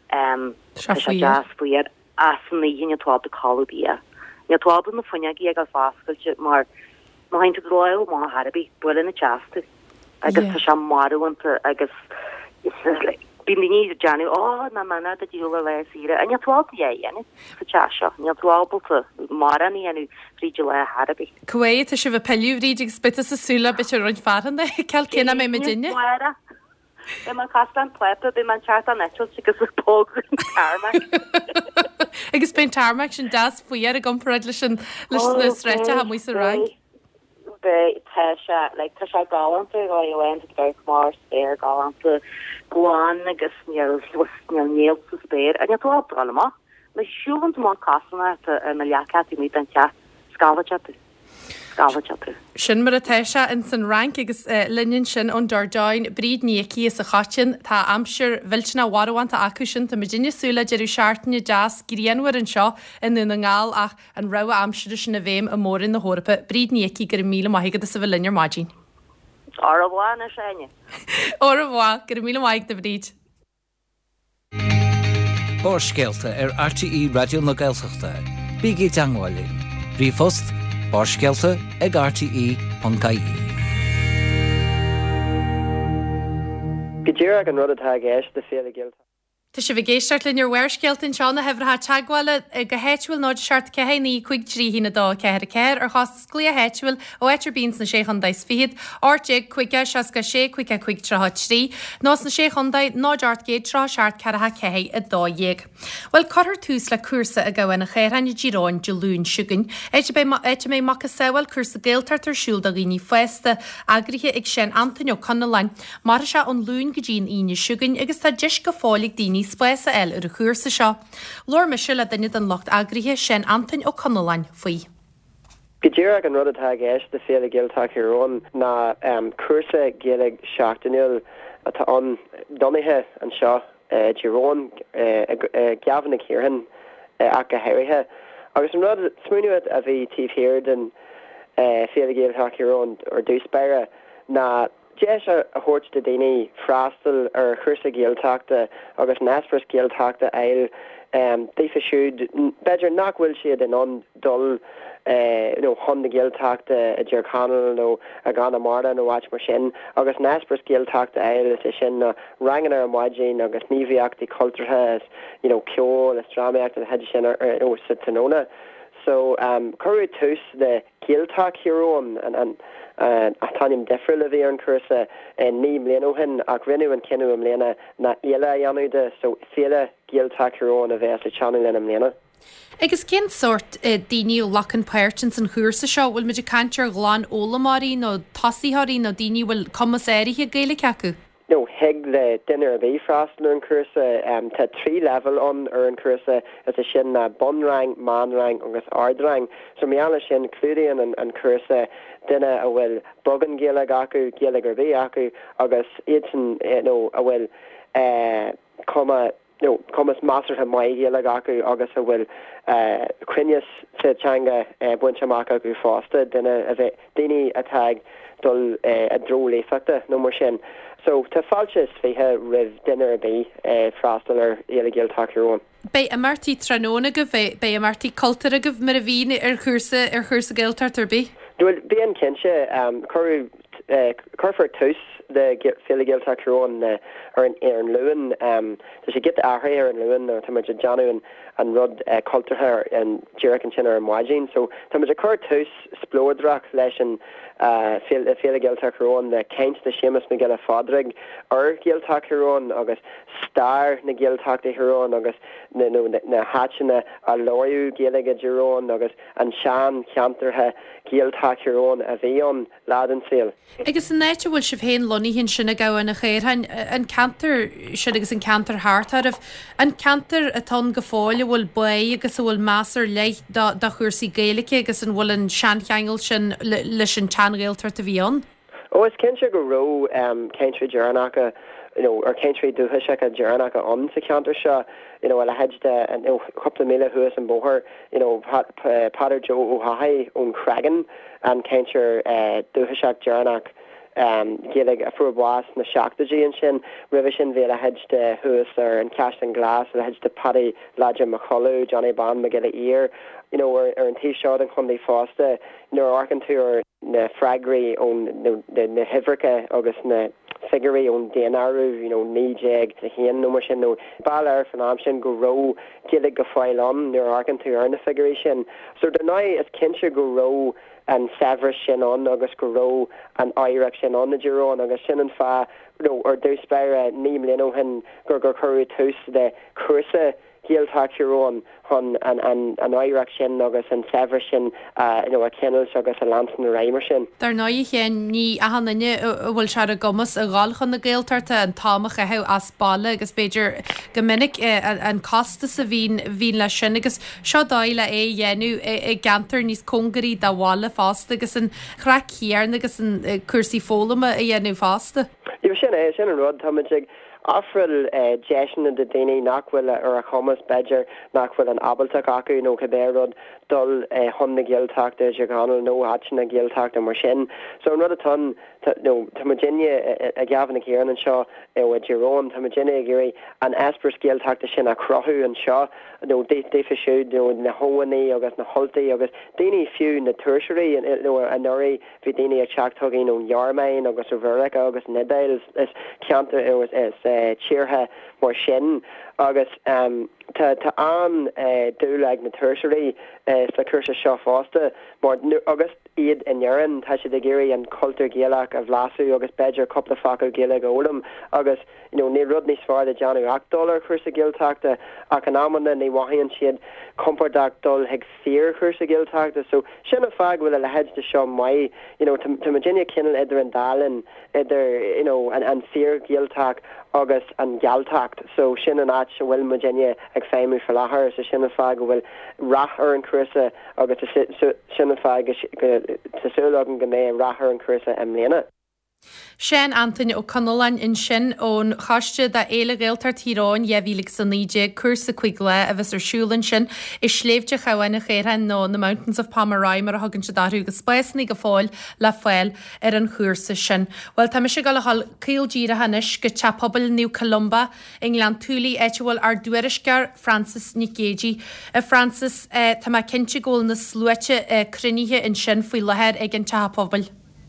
fuiar as na dhéine tá de callbí. Ní tá na funneí agus fáscailte mar má haint roiil má Harbí buin na teasta. agus tá se marúanta agus bí ní Janú á na mana a dúla le síre a neáilta é dhéana sa te seo neábalta mar aní anú ríidir le Harbí. Cué a si bh peúríidir spita asúla be roiint farhanna ceall cinna mé medinne? Be man castan plepa be man chat an netil sigus pó tarmaach. Agus ben tarmaach sin das faoar a gompraid lei sin leis sreite ha mu a rang. Be te like te galanta go went very mar spare galanta goan agus neil neil sa spare a to galma me siúvant má casna a na leacatí mí an chat scala chat. Gafateatru. Sin mar a teise in san rank agus uh, linn sin an dardain bríd níí is a chatin tá amsir vilna warhaanta acu sin tá Virginiasúla jeú seaartne jazz gríanhar an seo in na ngáil ach an ra amsir sin na bhéim a mór in na hórpa bríd níí gur míle maigad sa bh linnear mágin. Ar a bhána séine. Ó a bhá gur míle maig de bríd. Bórscéalta ar R T E Radio na Gaeltachta. Bígé teangáilín. Brífost, bórscéalta ag R T E an K I. Gidéar an rud atá gceist de féle gilt. Tá sé bh géisteart linn ar bhhaircéalt in seánna hefrtha teagháile go héitúil náid seart cehéí chuig trí hína dá ceir a ceir ar chas clia héitúil ó éitir bíns na sé chundáis fiad, áte chuige se go sé chuige chuig trotha trí, nás na sé chundaid náideart géad trá seart ceatha cehé a dá dhéag. Well chuir túús le cuasa a gohain na chéirhaine ddíráin de lún siúgan, éite mé mac saoil cuasa géaltart ar siúil a rií foiesta agrithe ag sin Antonio Connelline, mar se an lún go ddín ine siúgan agus tá deis go fálaigh daoine spéisa eil ar a chuúrsa seo. Lor me se le daine an locht agrithe sin Anton ó Connelline faoi. Gidéar an rud atá gceist de féle giilteach arón na cuasa géalaigh seachtainil atá an donithe an seo Jerón gavan na céirhan ach go héirithe. Agus an rud smúniuad a bhí tíobhhéir den féle giilteach arón ar dúspéire na Jeis a hort de déine frastal ar chusa géalteachta agus naspras géalteachta eil um, défa siúd beidir nachhfuil siad an an dul uh, no, hon na géalteachta a Dearcanal nó a gan marda nó wach mar sin agus naspras géalteachta eil is sin na rangan ar maidjin agus níomhíochtaí cultúrtha as you know, ceol is drámaíocht a head sin ar nó Sitanona. So um, curú tús de géalteach hiróin an an Uh, a tanim defriil a bhí an cuasa en ní mléanóhin ach rinú an cinú am léana na éile anúide so féle géalteachróin a bheits le teanú lena am léana. Agus cén sort uh, daoine lachan peirtins an chuúrsa seo bhfuil muidir cantear gláán ólamáí nó tasíthirí nó daoine bhfuil commaséirithe gaile ceacu? No, heg le dinner a bhí frastal an cuasa um, tá trí level on ar an cuasa as a sin na uh, bonrang, manrang agus ardrang. So meala sin clúdaíon an, an cuasa duine a bhfuil bogan géalag acu, géalag ar bhí acu agus éan eh, no, a bhfuil uh, comma no, commas mastertha mai géalag acu agus a bhfuil uh, crinneas sa teanga uh, buintseach acu fásta duine a bheith daoine a tag dul uh, a dró léifeachta nó mar sin. So tá fáilte fithe rih duine bí uh, frastal ar éile géalteachróin. Bei a martí tróna go bheith bei a martí cultúra go mar a bhíine ar chusa ar chusa géalteart ar bí? Dúil bí an cinse um, choú chuir tús de féle géalteachróin uh, ar an ar an luúin um, tá sé git ahra ar an luúin nó tá muidir Janú an an rud uh, cultúrtha an ddíireach an sin ar an máidjin, so tá muidir chuir tús splódrach leis an Uh, féle géalteachróin na ceint na sémas na geile fádrig ar géalteachróin agus star na géalteachtaíróin agus na, na, na háitina a loirú géalaige deróin agus an sean cheantartha géalteachróin a bhíon ládan síl. Agus an néite bhfuil si bhéon loní hinn sinna gahan na chéir an cantar sin agus an cantar háartarh an cantar atá go fáile bhfuil bu agus bhfuil másar leiith da chuirsaí géalacha agus an bhfuil an seancheangail sin leis an tan réaltar a bhíon? Oh, is cinse go ro um, Keintry Jaranacha, you know, or Keintry Duhishaka Jaranacha on sa cantar seo, you know, a hedge de and you know, couple of mile huas and boher, you know, Pater Joe O'Hahai on Cragan and Keintry uh, Duhishak Jaranach um géleg a fu boas na seachtaí an sin revision ve a hedge de huas ar an Castan Glass a hedge de Paddy Ladja McCullough, Johnny Bond McGilla ear, you know, or, or an T-shot and Conley Foster, you know, Arcantur na fragri on the the Hivrica agus na figure on D N R, you know, ní jeg the hen no mar sin no baller fan option go ro géleg go file on near Arcantur na figuration. So the night is kinshire go ro and Severus sin on agus go ro and Irish sin on the Giro agus sin and fa no or do spare uh, ní mlino hen gur gur curry toast the cursa géaltáirón hon an an an Iraq sin agus an sever sin uh, you know, a kennel agus a lansan a reimer sin. Dar ná chéan ní a hanine bhfuil se a gomas a gáilchan na géaltarta an táach a heh as balle agus beidir gomininic an costa sa bhín hín le sin agus seo dáile é dhéennn i gantar níos congarí dáhála fásta agus an chraichéarn agus an cuasaí fólama a dhéennn fásta. Iidir sin é sin an rud táid Afril uh, Jeshin and the Dini Nakwil or a Thomas Badger Nakwil and Abaltak Aku no Caberod Dull uh, Hun the Giltak the Jaganal no Hatchin a Giltak the Marshin. So another ton no Tamagenia a Gavin Kieran and Shaw uh, with Jerome Tamagenia Giri and Asper's Giltak the Shin a Crohu and Shaw no they they for sure no na Hoani August na Holte August Dini few in the tertiary and no a Nuri Vidini a Chak Tugging on Yarmain August Verek August Nedale is Canter it was is Uh, cheerha mar sin agus um, ta ta an uh, dúlag na tertiary uh, sa cursa seo fásta mar agus iad in Yaran tá si de géirí an cultúr géalach a bhlasú agus beidir coppla facail géala ólam agus you know, ní rud níos far de Johnny Acdollar cursa giltachta ach an amana ní wahian siad compordach dul heag fear cursa giltachta so sin a fag bhfuil a lehead de seo mai you know, to Virginia Kinnell idir an dalin idir you know, an, an fear giltach agus an galtacht so sin an at se bhfuil Virginia ag féimú for láthair so sin a fag bhfuil rath ar an cursa agus sin a fag tasúlagan go mé rathar an cursa am léana. Sean Anthony ó Conolain in sin ón chaiste de éile réaltar tíráin jehílig san níide cursa chuig le a bheits arsúlann sin is sléimte chahain a chéirthain nó na Mountains of Pomeroy mar a hagann se darú go spéisnig go fáil le fáil ar an chuirsa sin. Well tá se gal hall cíldíra hanis go chapabal New Columba England túlí éitehil ar dúiriscear Francis Nicéji. A Francis eh, tá ma cinnte ggóil na slúite eh, cruníthe in sin faoi lehead ag an chapabal.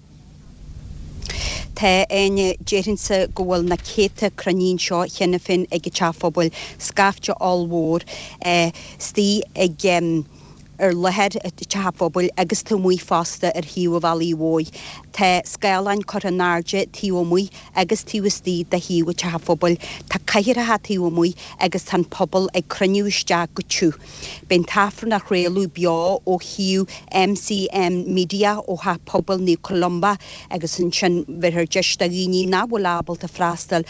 Tá aine déirinsa go bhfuil na céta cranín seo cheanna fin ag teafphobal scafte allmhór eh, stí ag um, ar lehead teafphobal agus tá muoi fásta ar hiú a bhelaí mhói. Tá scéalainn chur an náirde tíú muoi agus tíúistí de hiú a teafphobal tá caiirithe tíú muoi agus tan pobl ag cruniúiste go tú. Ben tafran nach réalú beá ó hiú M C M Media ó ha pobl New Columba agus an sin bhir deiste a gíní nábhfuil ábal a freastal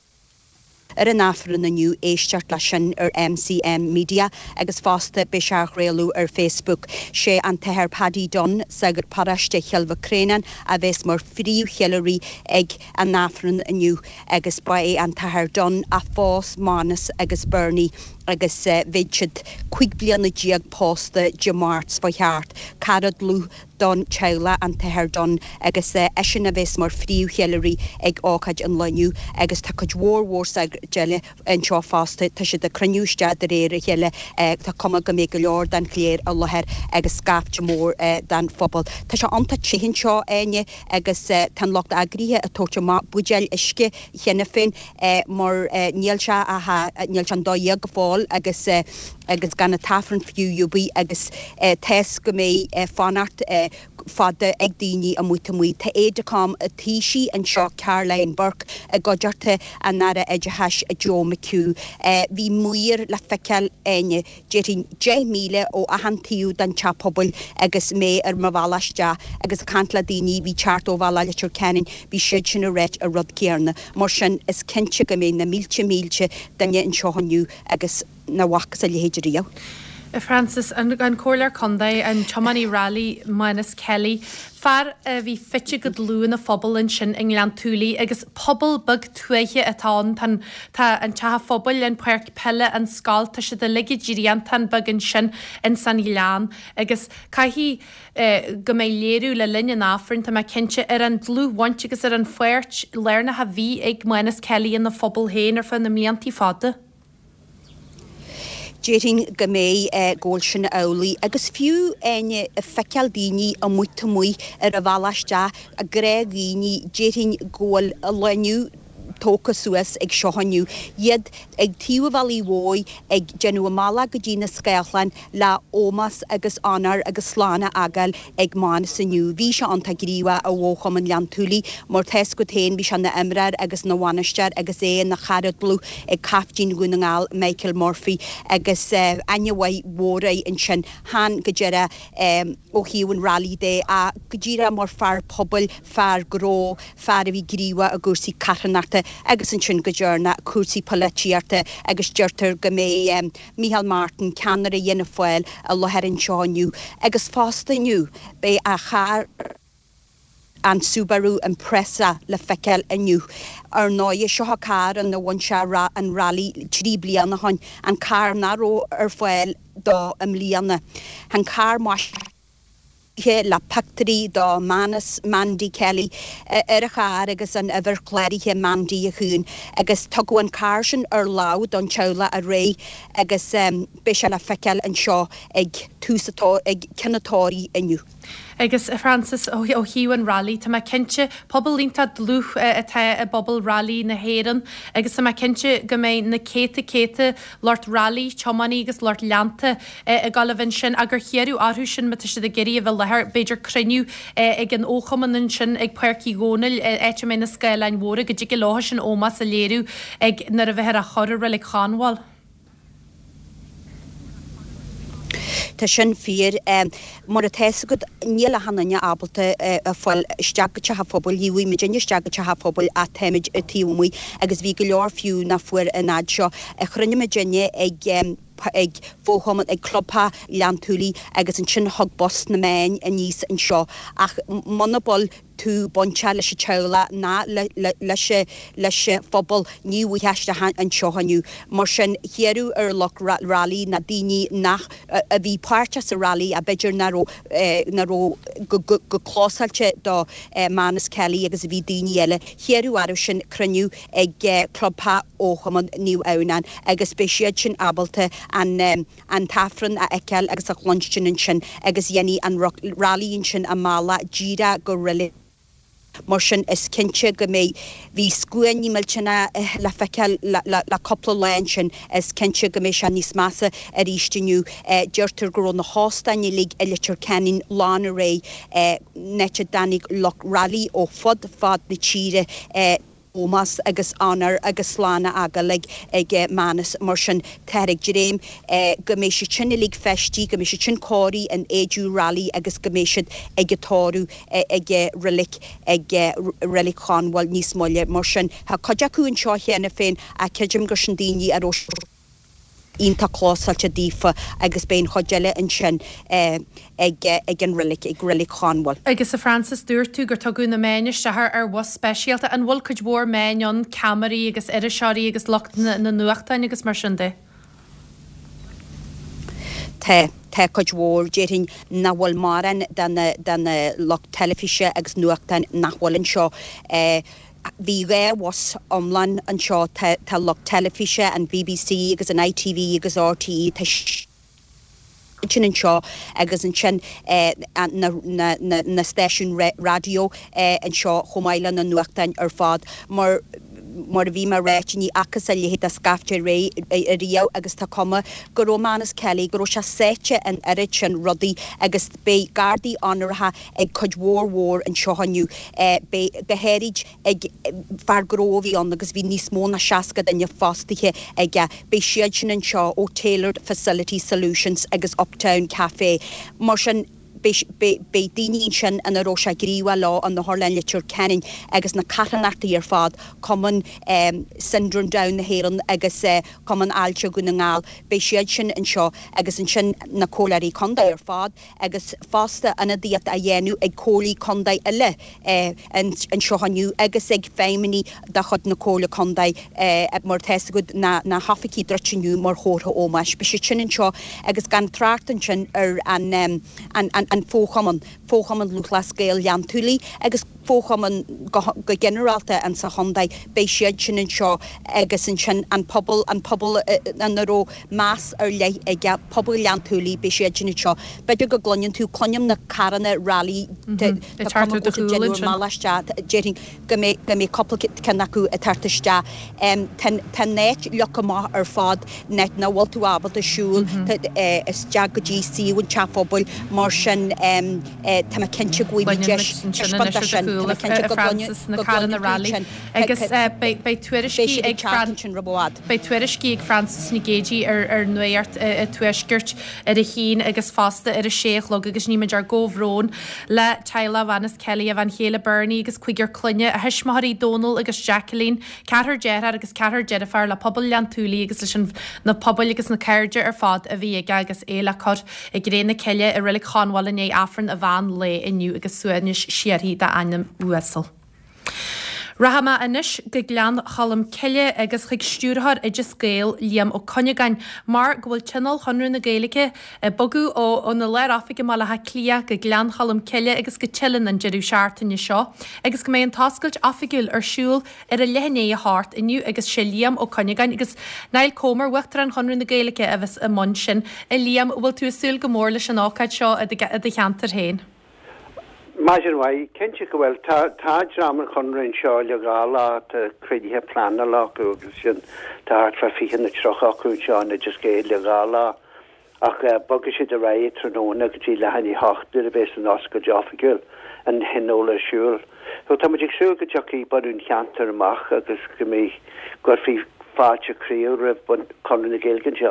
ar an áfran aniu éisteart lei sin ar M C M Media agus fásta be seach réalú ar Facebook. Sé an tathir Paddy Dunn sagur paraiste chealbha Crénan a bheits mar fríú chealairí ag an áfran aniu agus ba é an tathir Dunn a fás mánas agus Bernie agus uh, vidjid chuig bliana diag pósta de Marts ba cheart. Carad lú don Chowla an tathir Dunn agus uh, eisian a bheits mar fríú chealairí ag ácaid an leniu agus tá chuid mhór mhór sag gelle an seo fásta tá si de cruniúiste de réir chéile uh, tá cuma go mé go leor dan chléir a lehead agus scafte mór uh, dan phobal. Tá se anta tíhinn seo aine agus uh, tan locht agríthe a tóte má buéil isce chéna fin uh, mar uh, níl se a ha níl se an dóíag go fáil agus uh, agus gan na tafran fiú jubí agus uh, tes go mé uh, fanart uh, fada ag daoine a muita muí. Tá éidir com a tíisi an seo Caroline Burke a godeirte a nara éidir heis a Joe McHugh. Bhí muir le feiceal aine déirín dé míle ó ahantíú dan teapphobal agus mé ar ma bhalaiste agus cantla daoine bhí teart ó bhela leir cenin bhí siid sin a réit a rud céarna. Mar sin is cinse go mé na mílte mílte danne an seohanniu agus na wachas a lehéidirío. Francis an an cóir condé an Chomani Rally minus Kelly far a bhí fitte go lúin a phobal in sin England túlí agus pobl bug tuaiche atá tan tá an tetha phobal an puirc pelle an scalta se de ligid dírían tan bug in sin in San Ileán agus caihí uh, go mé léirú le linne náfrin tá cinse ar an glú want agus ar an fuirt learna ha bhí ag minus Kelly in na phobal héin ar fan na miantí fada. Déiring go mé uh, ggóil sin eolaí agus fiú aine feiceal daoine a muita muoi ar a bhalaiste a gré daoine déiring ggóil a leniu tóca suas ag seohanniu. Iad ag tíú bhí bhói ag genú mala go dtína scéallan le ómas agus anar agus slána agal ag mána sanniu. Bhí se anta gríha a bhócham an leantúlí, mar tes go tain bhí se na imrar agus na bhaineistear agus é na charad blú ag capdín gúnaáil Michael Murphy agus uh, anhhaid mhóra in sin han go deire um, ó hiúin rally dé a go ddíra mar fear pobl, fear gró, fear a bhí gríha a gúsaí carnachta agus an sin go dearna cuasaí polítíarta agus deirtar go mé um, Micheál Martin ceanar a dhéanamh foiil a lothar an seániu agus fásta nniu bé a char an Subaru Impreza le feiceil aniu. Ar náide seo car an na bhain se an rally trí bliana hain an car naró ar foiil dá am líana. An car más le pactarí dá Manas Mandy Kelly ar a char agus an ever chléirithe Mandy a chuún agus tugu an car sin ar lá don teula a ré agus um, be se le feiceil an seo ag túsatá ag cinnatóirí aniu. Agus Francis ó hiúan rally Tá mai cinse pobl línta dlúch atá a bobbal rally na héan agus tá mai cinse go mé na céta céta Lord Rally chomaní agus Lord Leanta a galvin sin agur chéirú áthú sin me si a geirí bh lethir beidir cruniú ag an óchaman sin ag puircí gónil éite mé na scailin mhóra go dtí go láthir sin ómas a léirú ag nar a bheithir a choir le chaáil. Tá sin fír um, mar a teise go níla hananne ábalta uh, a fáil steagate ha fphobal hiúí me dénne steagate ha fphobal a téimiid a tíúmí agus bhí go leor fiú na fuair a náid seo a chrunne me dénne ag um, ag fóhamad ag clubha leantúlí agus an sin hog bost na main a níos an seo ach monopol tú bonse leis teula ná leis fphobal níú heiste an seohanniu mar sin chéirú ar loch rally na daoine nach a bhí páirte sa rally a beidir naró naró go chlósailte do Manas Kelly agus a bhí daoine eile chéirú ar sin cruniú ag clubha óchamad níú annan agus spéisiad sin abalta an um, an tafran a eceil agus a chlunstin sin agus dhéanaí an rallíonn sin a mála díra go riile. Mar sin is cinse go mé bhí scuin nímaltena le feiceil le coppla lein sin is cinse go mé se níos massa a ríisteniu deirtar go na hástainine lig eiletar cenin lána ré nete danig loch rally ó fod fad na tíre ómas agus anar agus slána agalig ag Manas mar sin terig diréim go mé se sinna lig festí go mé se sin cóí an éú rally agus go mé siad ag tóú ag rilik ag rilik chaáil níos moile mar sin ha codeachún seo chéanana féin a ceidim go sin daoine ar os ínta chlósailte dífa agus ben chodeile an sin ag an rilik ag rilik chaáil. Agus a Francis dúirtú gur tuún na méine sethar ar was speisialta an bhfuil chuid mór méion camarí agus ar seí agus locht na nuachtain agus mar sin de. Tá Tá chuid mhór déirinn nahfuil maran den loch telefíe agus nuachtain nachhfuiln seo. Bhí ré was omlan an seo tá loch telefíe an B B C agus an I T V agus R T E tá sin an seo agus an sin na stéisiún radio an seo chomáile na nuachtain ar fád mar mar a bhí mar réitiní achas a léhéad a scafte ré a riá agus tá cuma go Manas Kelly go se séite an airid sin rudaí agus bé gardaí anartha ag chuid mhór mhór an seohanniu behéid ag fargróhí an agus bhí níos mó na seaca danne fástathe ag bé siad sin an seo ó Tailored Facility Solutions agus Uptown Café mar sin be daoine sin an aró se gríomha lá an na Harlein litir cenin agus na catanachtaí ar fád cuman um, syndrome down na héan agus uh, cuman ailte go na ngáil be siad sin an seo agus an sin na cólarí condaí ar fád agus fásta ana díat a dhéanú ag cólaí condaí eile uh, an, an seohanniu agus ag féiminí da chud na cóla condaí uh, mar teiste go na, na hafaí dreitiniu mar chótha ómas be siad sin an seo agus gan trachtan sin ar an, um, an, an an fóchaman fóchaman lúchla scéil lean túlí agus fóchaman go generalta an sa Hondaid bei siad sin an seo agus an sin an pobl an pobl an ró más ar le ige pobl lean túlí bei siad sin seo beidir go glonn tú clonneam na carna rally máiste déing go mé go mé coppla cen acu a tartaiste tan néit lecha má ar fád net na bhil tú abal asúl is de go G C ún teafóbal mar sin tá cinnte goide Francis na Caran na rally agus bei tuairiscí ag rabád. Bei tuairiscí ag Francis na Géji ar ar nuart a tuaisgurt ar a chin agus fásta ar a séch log agus níimeid ar góhrón le Tyler Vannas Kelly a van Héle Bernie agus chuigur clunne a hisismarí Donald agus Jacqueline Cathar Gerard agus Cathar Jennifer le pobl lean túlí agus leis na pobl agus na ceirde ar fád a bhí ag agus éile chod i gréna ceile i rilig chaáil in é affran a bhain le inniu agus suanis siarthaí de aim uasal. Rahama inis go glean chalam ceile agus chuig stúrthar idir scéal líam ó connegain mar gohfuil channel chunrú na Gaeilge bogu ó ó na leir Africa má letha clia go glean chalam ceile agus go chillan an jeú seaartain seo agus go mé an tascailt afigúil ar siúil ar a lehanné a hart inniu agus sé líam ó connegain agus nail comar weachtar an chunrú na Gaeilge a bheits a mun sin i líam bhfuil tú súil go mór leis an ácaid seo a d cheantar héin. Mairwai, kense go bhfuil tá drama chunrainn seo le gála a creidithe plana lá agus sin tá fa fihan na troch acu seo na just cé le gála ach bogus si a ra tróna go tí lehanní hochtú a bés an oscar joffigil an hinóla siúil. So tá ag siúil go teí barún cheantar amach agus go mé gur fi fáte críú rah chunra na Gaeilge seo.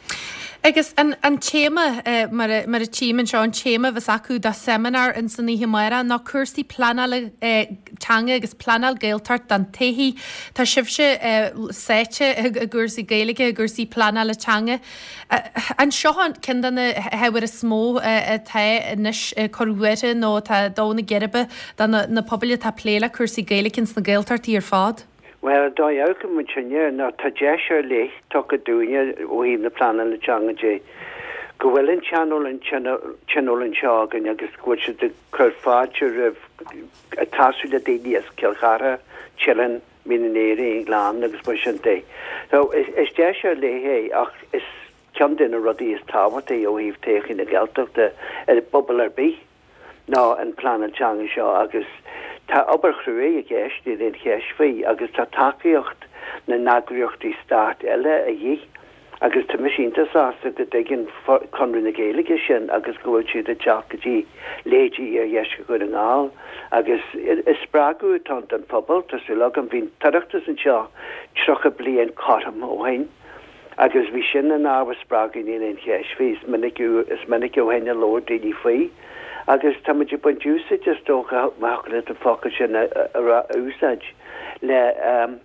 Agus an téma mar a tíman seo an téma bheits acu dá seminar in san níhi maira ná cuasaí planal teanga agus planal Gaeltart dan taihí tá sibse séite a gúsaí Gaeilge a gúsaí planal teanga. An seohan cin na hehair a smó a the inis choruire nó tá dóna geribe na pobl tá pléile cuasaí Gaeilgins na Gaeltartí ar fád. Well, da jouke moet je na ta jesher lich toke doenje o hi na plannen le changa je. Gwel in channel en channel en chag en agus gwche de kurfacher of a tasu de dies kilchara chillen minere England agus bushante. So is is jesher le he ach is kan din a rodi is tawat e o hiv teken de geld of de e bubbler bi. No en plannen changa sha agus Tá oberchrué a gist i den cheisfi agus tá takeocht na nagriochttaí stát eile a dhé agus tá misínta sásta go dgin chunrú na Gaeilge sin agus gohfuil siad a teachtatí léidí ar dheisce go an ngáil agus is sppragu tant an pobl tás le an bhín tarachtas an seo trocha blion carm óhain agus bhí sin an áha sppragan in an cheisfi is minic ó haine lór daoine faoi. Agus tamid buint úsa just dócha máchna a foca sin a úsáid le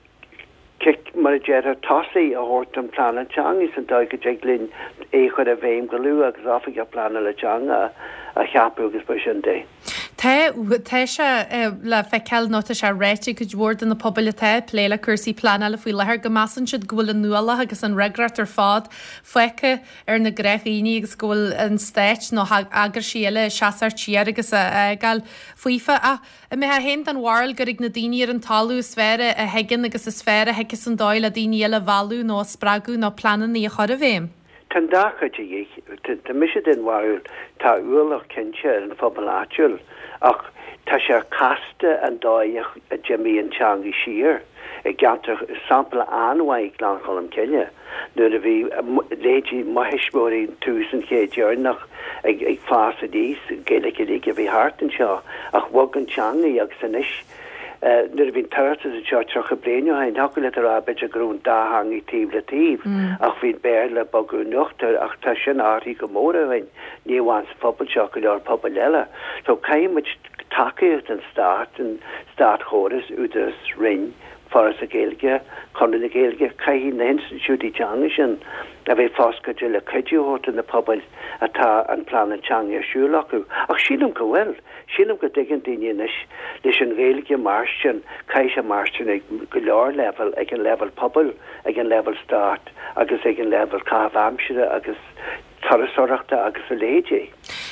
kick mar jeta tosaí a hortam plana chang is an daige jeglin é chud a bhéim goú agus áfik a plana le chang a cheapú agus bu sin dé. Tá se le feiceil nó se réite go dúir na poblbilité pléile cuasaí plana le faoi lethir go masan siad ghfuil an nuala agus an regrat ar fád foiice ar na grechaíní agus ghfuil an stéit nó agur síile seaar tíar agus gal faoifa a mé ha hen an bhil gur ag na daine ar an talú sfére a hegan agus is sfére heice an dáil a daine eile valú nó sppragu nó planan í a chod a bhéim. Tan dacha Tá mis den bhil tá uach cinse an fabbaláúil ach tá sé casta an dáoch a Jimmy an teangaí sir ag gantar sampla anhaig láchalam cinenne nuair a bhí léidí maiismóí túsan chéidear nach ag ag fása díos Gaeilge a bhí hart an seo ach bhag an teangaí agus san isis nuair a bhín tartas a seo trocha blianú hain hacu le a beit a grún dáhangí tíb le tíb ach bhín beir le bagú nuchttar ach tá sin áí go móra hain níháin sa fphobal seo go leor pobl eile so caiimiid takeíocht an stát an stát choras údas ring forras a Gaeilge chuna na Gaeilge caihí na institutí teanga sin a bheith fáscaide le caiidúhort in na pobl atá an plán an teanga siúil acu ach sílam go bhfuil sílam go dgan daine inis leis an Gaeilge marsin caiis a marsin ag go leor level ag an level pobl ag an level stát agus ag an level cábhamsire agus tarasóireachta agus a léidé.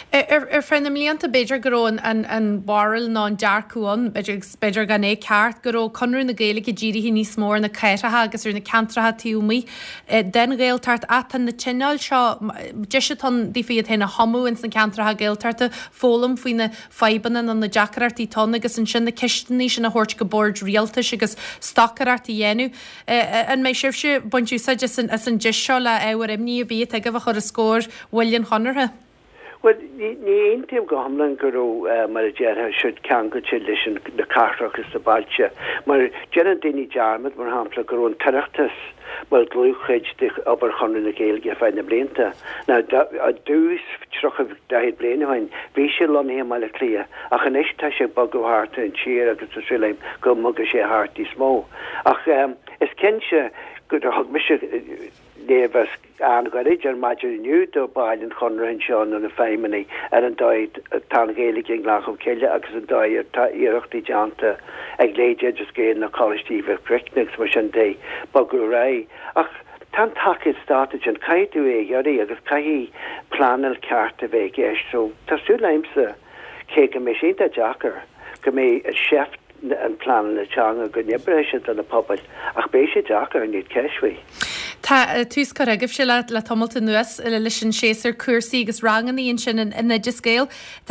Ar frenam líanta beidir goróin an baril ná an dearcúin beidir gan é ceart goró conrú na géala go ddíri hí níos mór na caiitethe agus ar na cantrathe tíúmaí den réaltart atan na tinneáil seo deisitan dí fiad héna hamúins na cantrathe géaltarta fólam faoin na febanan an na Jackarartí ton agus an sin na cistaní sin na hort go board rialta agus stacarartí dhéennn. An méid sibse buintúsa as an deisio le éhar imní a bí ag go bh chur a scór bhfuiln chonarthe. Well, ní eintim go hamlan goró mar a dhéthe siúd cean go til leis na carach is sa bailte, mar jean daoine dearmad mar hapla goró an tarachtas mar glúchaid obair chunú na géilge fein na blianta. Na a dús trocha dahéad blianahain, bhí sé lonnaí mar le clia, ach an éistá sé bag go háta an tíir agus a siúlaim go mugad sé hátaí smó. Ach is cinse go a thug mis lévas an goid ar maidir nniu do bailin chunrain seán an na féimení ar an dóid tan géalaigh lách céile agus an dóid ar iireachtaí deanta ag léide just géan na choistíh Christmas mar sin dé bagú ré ach tan takeid started an caiú é joí agus caihí planal ceart a bheith éis so tású leimsa cé go mé sin a Jackar go mé a chef an plan na teanga go nebreisi an na pobl ach bé sé Jackar an níd ceishui. Tá tús go agah se le le tomulta nuas le lei sin séar cuasaí agus rangan íon sin in idir scéil.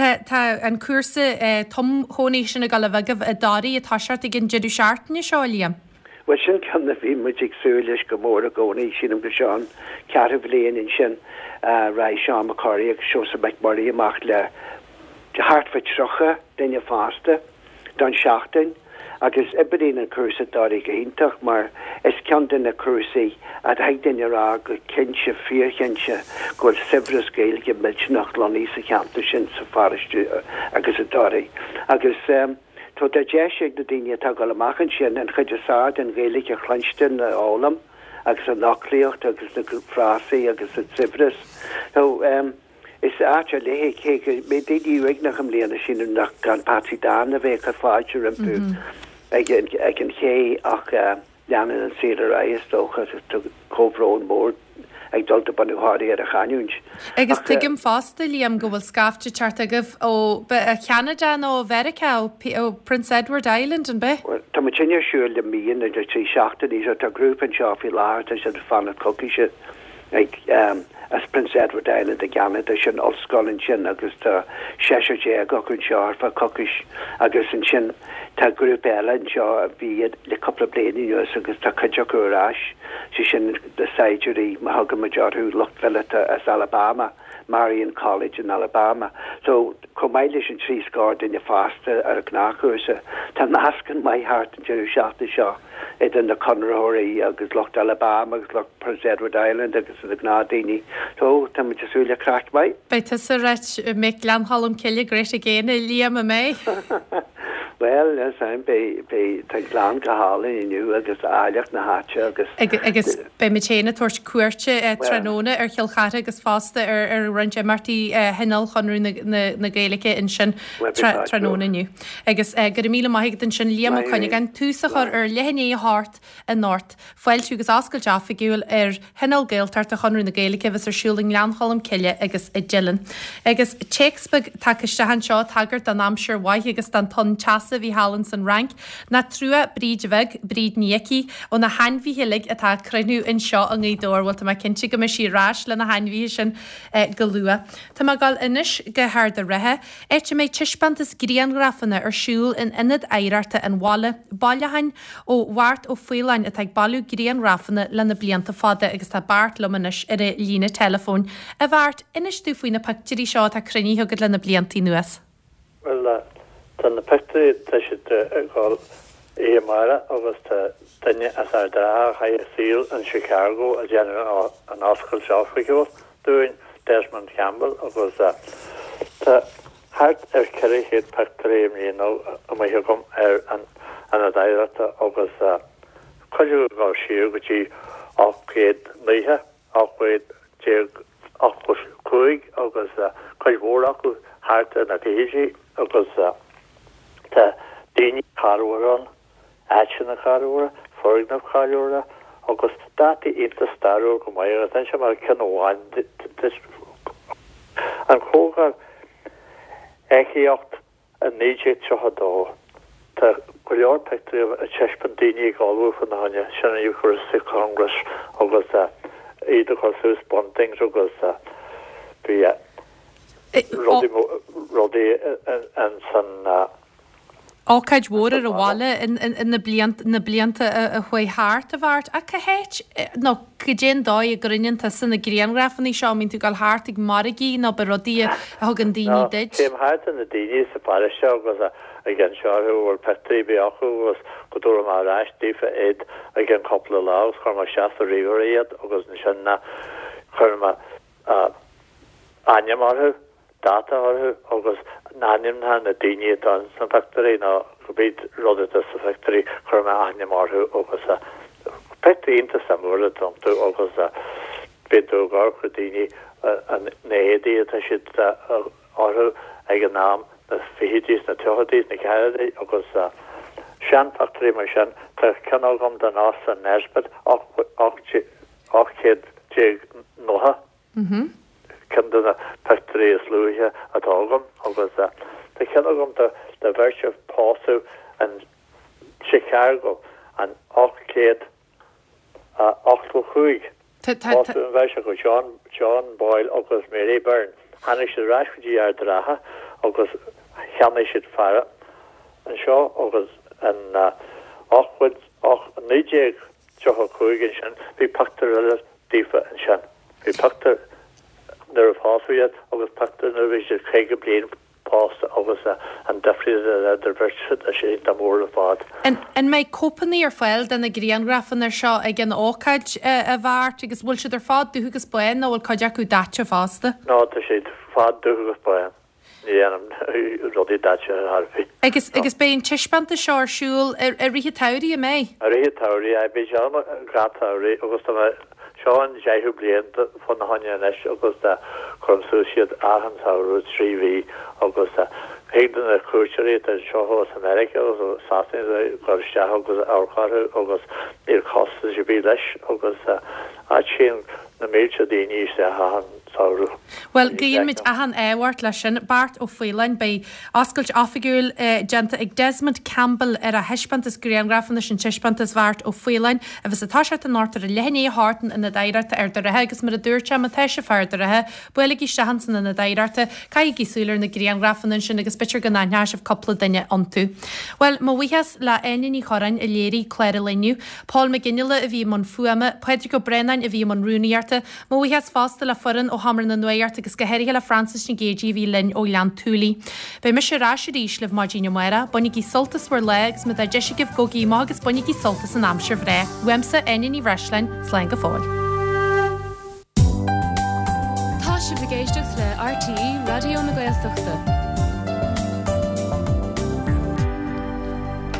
Tá an cuasa tom hónééis sin a gal bhagah a darí a táseart i gin jeú seaartna seáiliam. Well sin can na bhí muidig súlis go mór a gcónaí sinm go seán cearh léon in sin ra seán macáí agus seo sa meic marí amach le hartfa trocha daine fásta don seachtain agus ebedín an cuasa darí go hintach mar is cean na cuasaí a ag daine rá go cinse fíorchése go sibras géil go milnach loní sa cheanta sin sa faristú agus a darí agus um, Tá de déisiigh na daine tá go amachchan sin an chuidirsáid an réalaigh a chluinstin na álam agus an nachlíocht agus na frásaí agus a sibras. So, um, is áte lehé ché mé dédí ag nach am léana sin nach gan patí dána bheith a fáidir rimpú ag an ché ach leanan an séidir aistóchas cóhrón mór ag dulta banúáí ar a chaúint. Agus tuigim fásta líam go bhfuil scafte teart agah ó Canada nó Verica ó Prince Edward Island an be? Tá ma tinne siúil le míon a trí seachta ní tá grúpan seo fi láir a sé fanna cokiise ag as Prince Edward Island a Canada sin olscoilin sin agus tá séé go chun seár fa cokiis agus an sin tá grúp eile seo a bhí le coppla blianaí agus tá chuideachúrás si sin de Saidirí ma haga majarú Lochvilleta as Alabama, Marion College in Alabama. So comáile sin trí scáir in fásta ar a gnáchúsa tá nascan mai hart an jeú seachta seo é in na Conroí agus Locht Alabama agus Loch Prince Edward Island agus a gnádaine. So tá mu tesúla crack mai. Beit sa reit me leanhalm ceile gréis a géna líam a mé. Well, yes, I'm be be glán go hála inniu agus áileach na háte agus agus be me chéna tuairt cuairte tróna ar cheilchate agus fásta ar ar runse martí henal chunrú na géalacha in sin tróna inniu. Agus gur míle maigh den sin líam chuine gan túsach ar lehanné hart a North foiil túgus ascail deaffigiúil ar henal géaltart a chunrú na géalacha vis ar siúling leanhalm ceile agus i Dillon. Agus Shakespeare takeiste han seo tagart an amsir waith agus an ton chas bhí Hallan san rank na trua bríd bheith bríd níici ó na hainmhí hiig atá crunú in seo an ggédóir bhil tá cinnte go sí ráis le na hainmhí sin go lua. Tá má gáil inis go thar de rethe, éte méid tiispantas grían rafanna ar siúil in inad éirearta an bháile, bailthein ó bhhart ó foiáin atá bailú grían rafanna lena blianta fada agus tá bart lomanis ar a lína telefón a bhart inis tú faoin na picturí seo tá cruní thugad lena blianttí nuas. Well, uh... Tá na picturí tá si gáil é mara agus tá daine as ar dá cha síl an Chicago a déanana an oscail seáfaigh dúin Desmond Campbell agus tá hart ar ceirichéad picturí mlíon a mai gom ar an a daireachta agus chuidir gá siú go dtí áchéad níthe áchéad áchas chuig agus chuidhór acu hart na chéisi agus Tá daoine carúran, áitina carúra, forigna carúra, agus dátaí inta starú go maiir a se mar cinháin an cógar Echiacht a níé trohadó Tá go leor pectri a chespandíní gáú fan naine sinna Eucharistic Congress agus a iad a chosús bonding agus a bí rodí an san Ácaid mhór ar a bháile in na blianta a chuoi háart a bhart a cahéit nó go dé dó a grinnta san na gréanrafaní seo mín tú gáil háart ag marigí nó be rodí a thugan daoine deid. Céim háart in na daoine sa Paris seo agus a gin seú bhil petrí be acu agus go dú mar ráistífa éid a gin coppla lás chum mar seaasta river iad agus na sinna chuma aine marthú data orthu agus nánim na na daoine don san factory ná go bíd rodita sa factory chuma aine marthú agus a petrí inta samúla tomtú agus a bidú gar chu daoine a néadí a si orthu ag an nám na fihidís na tuhadís na ceadí agus a sean factory mar sin tá canálgam den ás an nesbed ochchéad nóha can na factory is luúthe atágam agus a tá canálgam de bheirseh páú an Chicago an ochchéad ochtal chuig an bheirseh go John John Boyle agus Mary Byrne hanna sé ráisfudí ar dratha agus cheanna siad fearra an seo agus an ochhuid och níé techa chuigin sin bhí pactar eile dífa an sin. Bhí pactar nar a fáúiad agus pactar nar bhí sé chéige blion pásta agus an defriad idir bhirt a sé do mór a fád. An méid copaní ar fáil den na gríangrafan ar seo ag an ócaid a bhart agus bhfuil siad ar fád dúgus buin nó bhfuil caiide acu daite fásta? Ná tá siad fád dúgus buin. rodí daitse harfi. Agus agus bein tiispanta seorsúil a rithe tairí a mé? A rithe tairí a be gratáí agus seán déithú blianta fan na haine leis agus de chumsú siad ahansáú tríhí agus hédan a cuairí an seohas America agus sáin goiste agus áchaú agus ar costa sé bí leis agus a sin na méte daoine sé hahan. Well, Gaonmid ahan éhhart lei sin Bart ó Fuilein bei ascailt affigiúil genta ag Desmond Campbell ar a heispantas gréangrafan sin tiispantas bhart ó Fuilein a bheits atáisiart an nátar a lehanné hátan ina daireachta ar de agus mar a dúirte a teise fear de rathe buala í sehansan ina daireachta caiig súlar na gréangrafan sin agus bitir gan náneisih coppla daine antú. Well, má bhuihes le aine chorain a léirí chléir leniu, Paul McGinile a bhí man fuama, Pedro go Brennan a bhí man rúnaíarta, má bhuihes fásta le foran ó hamar na nuart agus go heirí le Francis na gédí bhí linn ó lean túlaí. Bei me se ráisi ríis leh Margina Muera, bunig í soltas war legs me a deisi gih gogaí má agus bunig í soltas an amsir bhré, Wemsa aine ní Bhreislein slein go fáil. Tá si bhgéisteach le R T E Radio na Gaeltachta.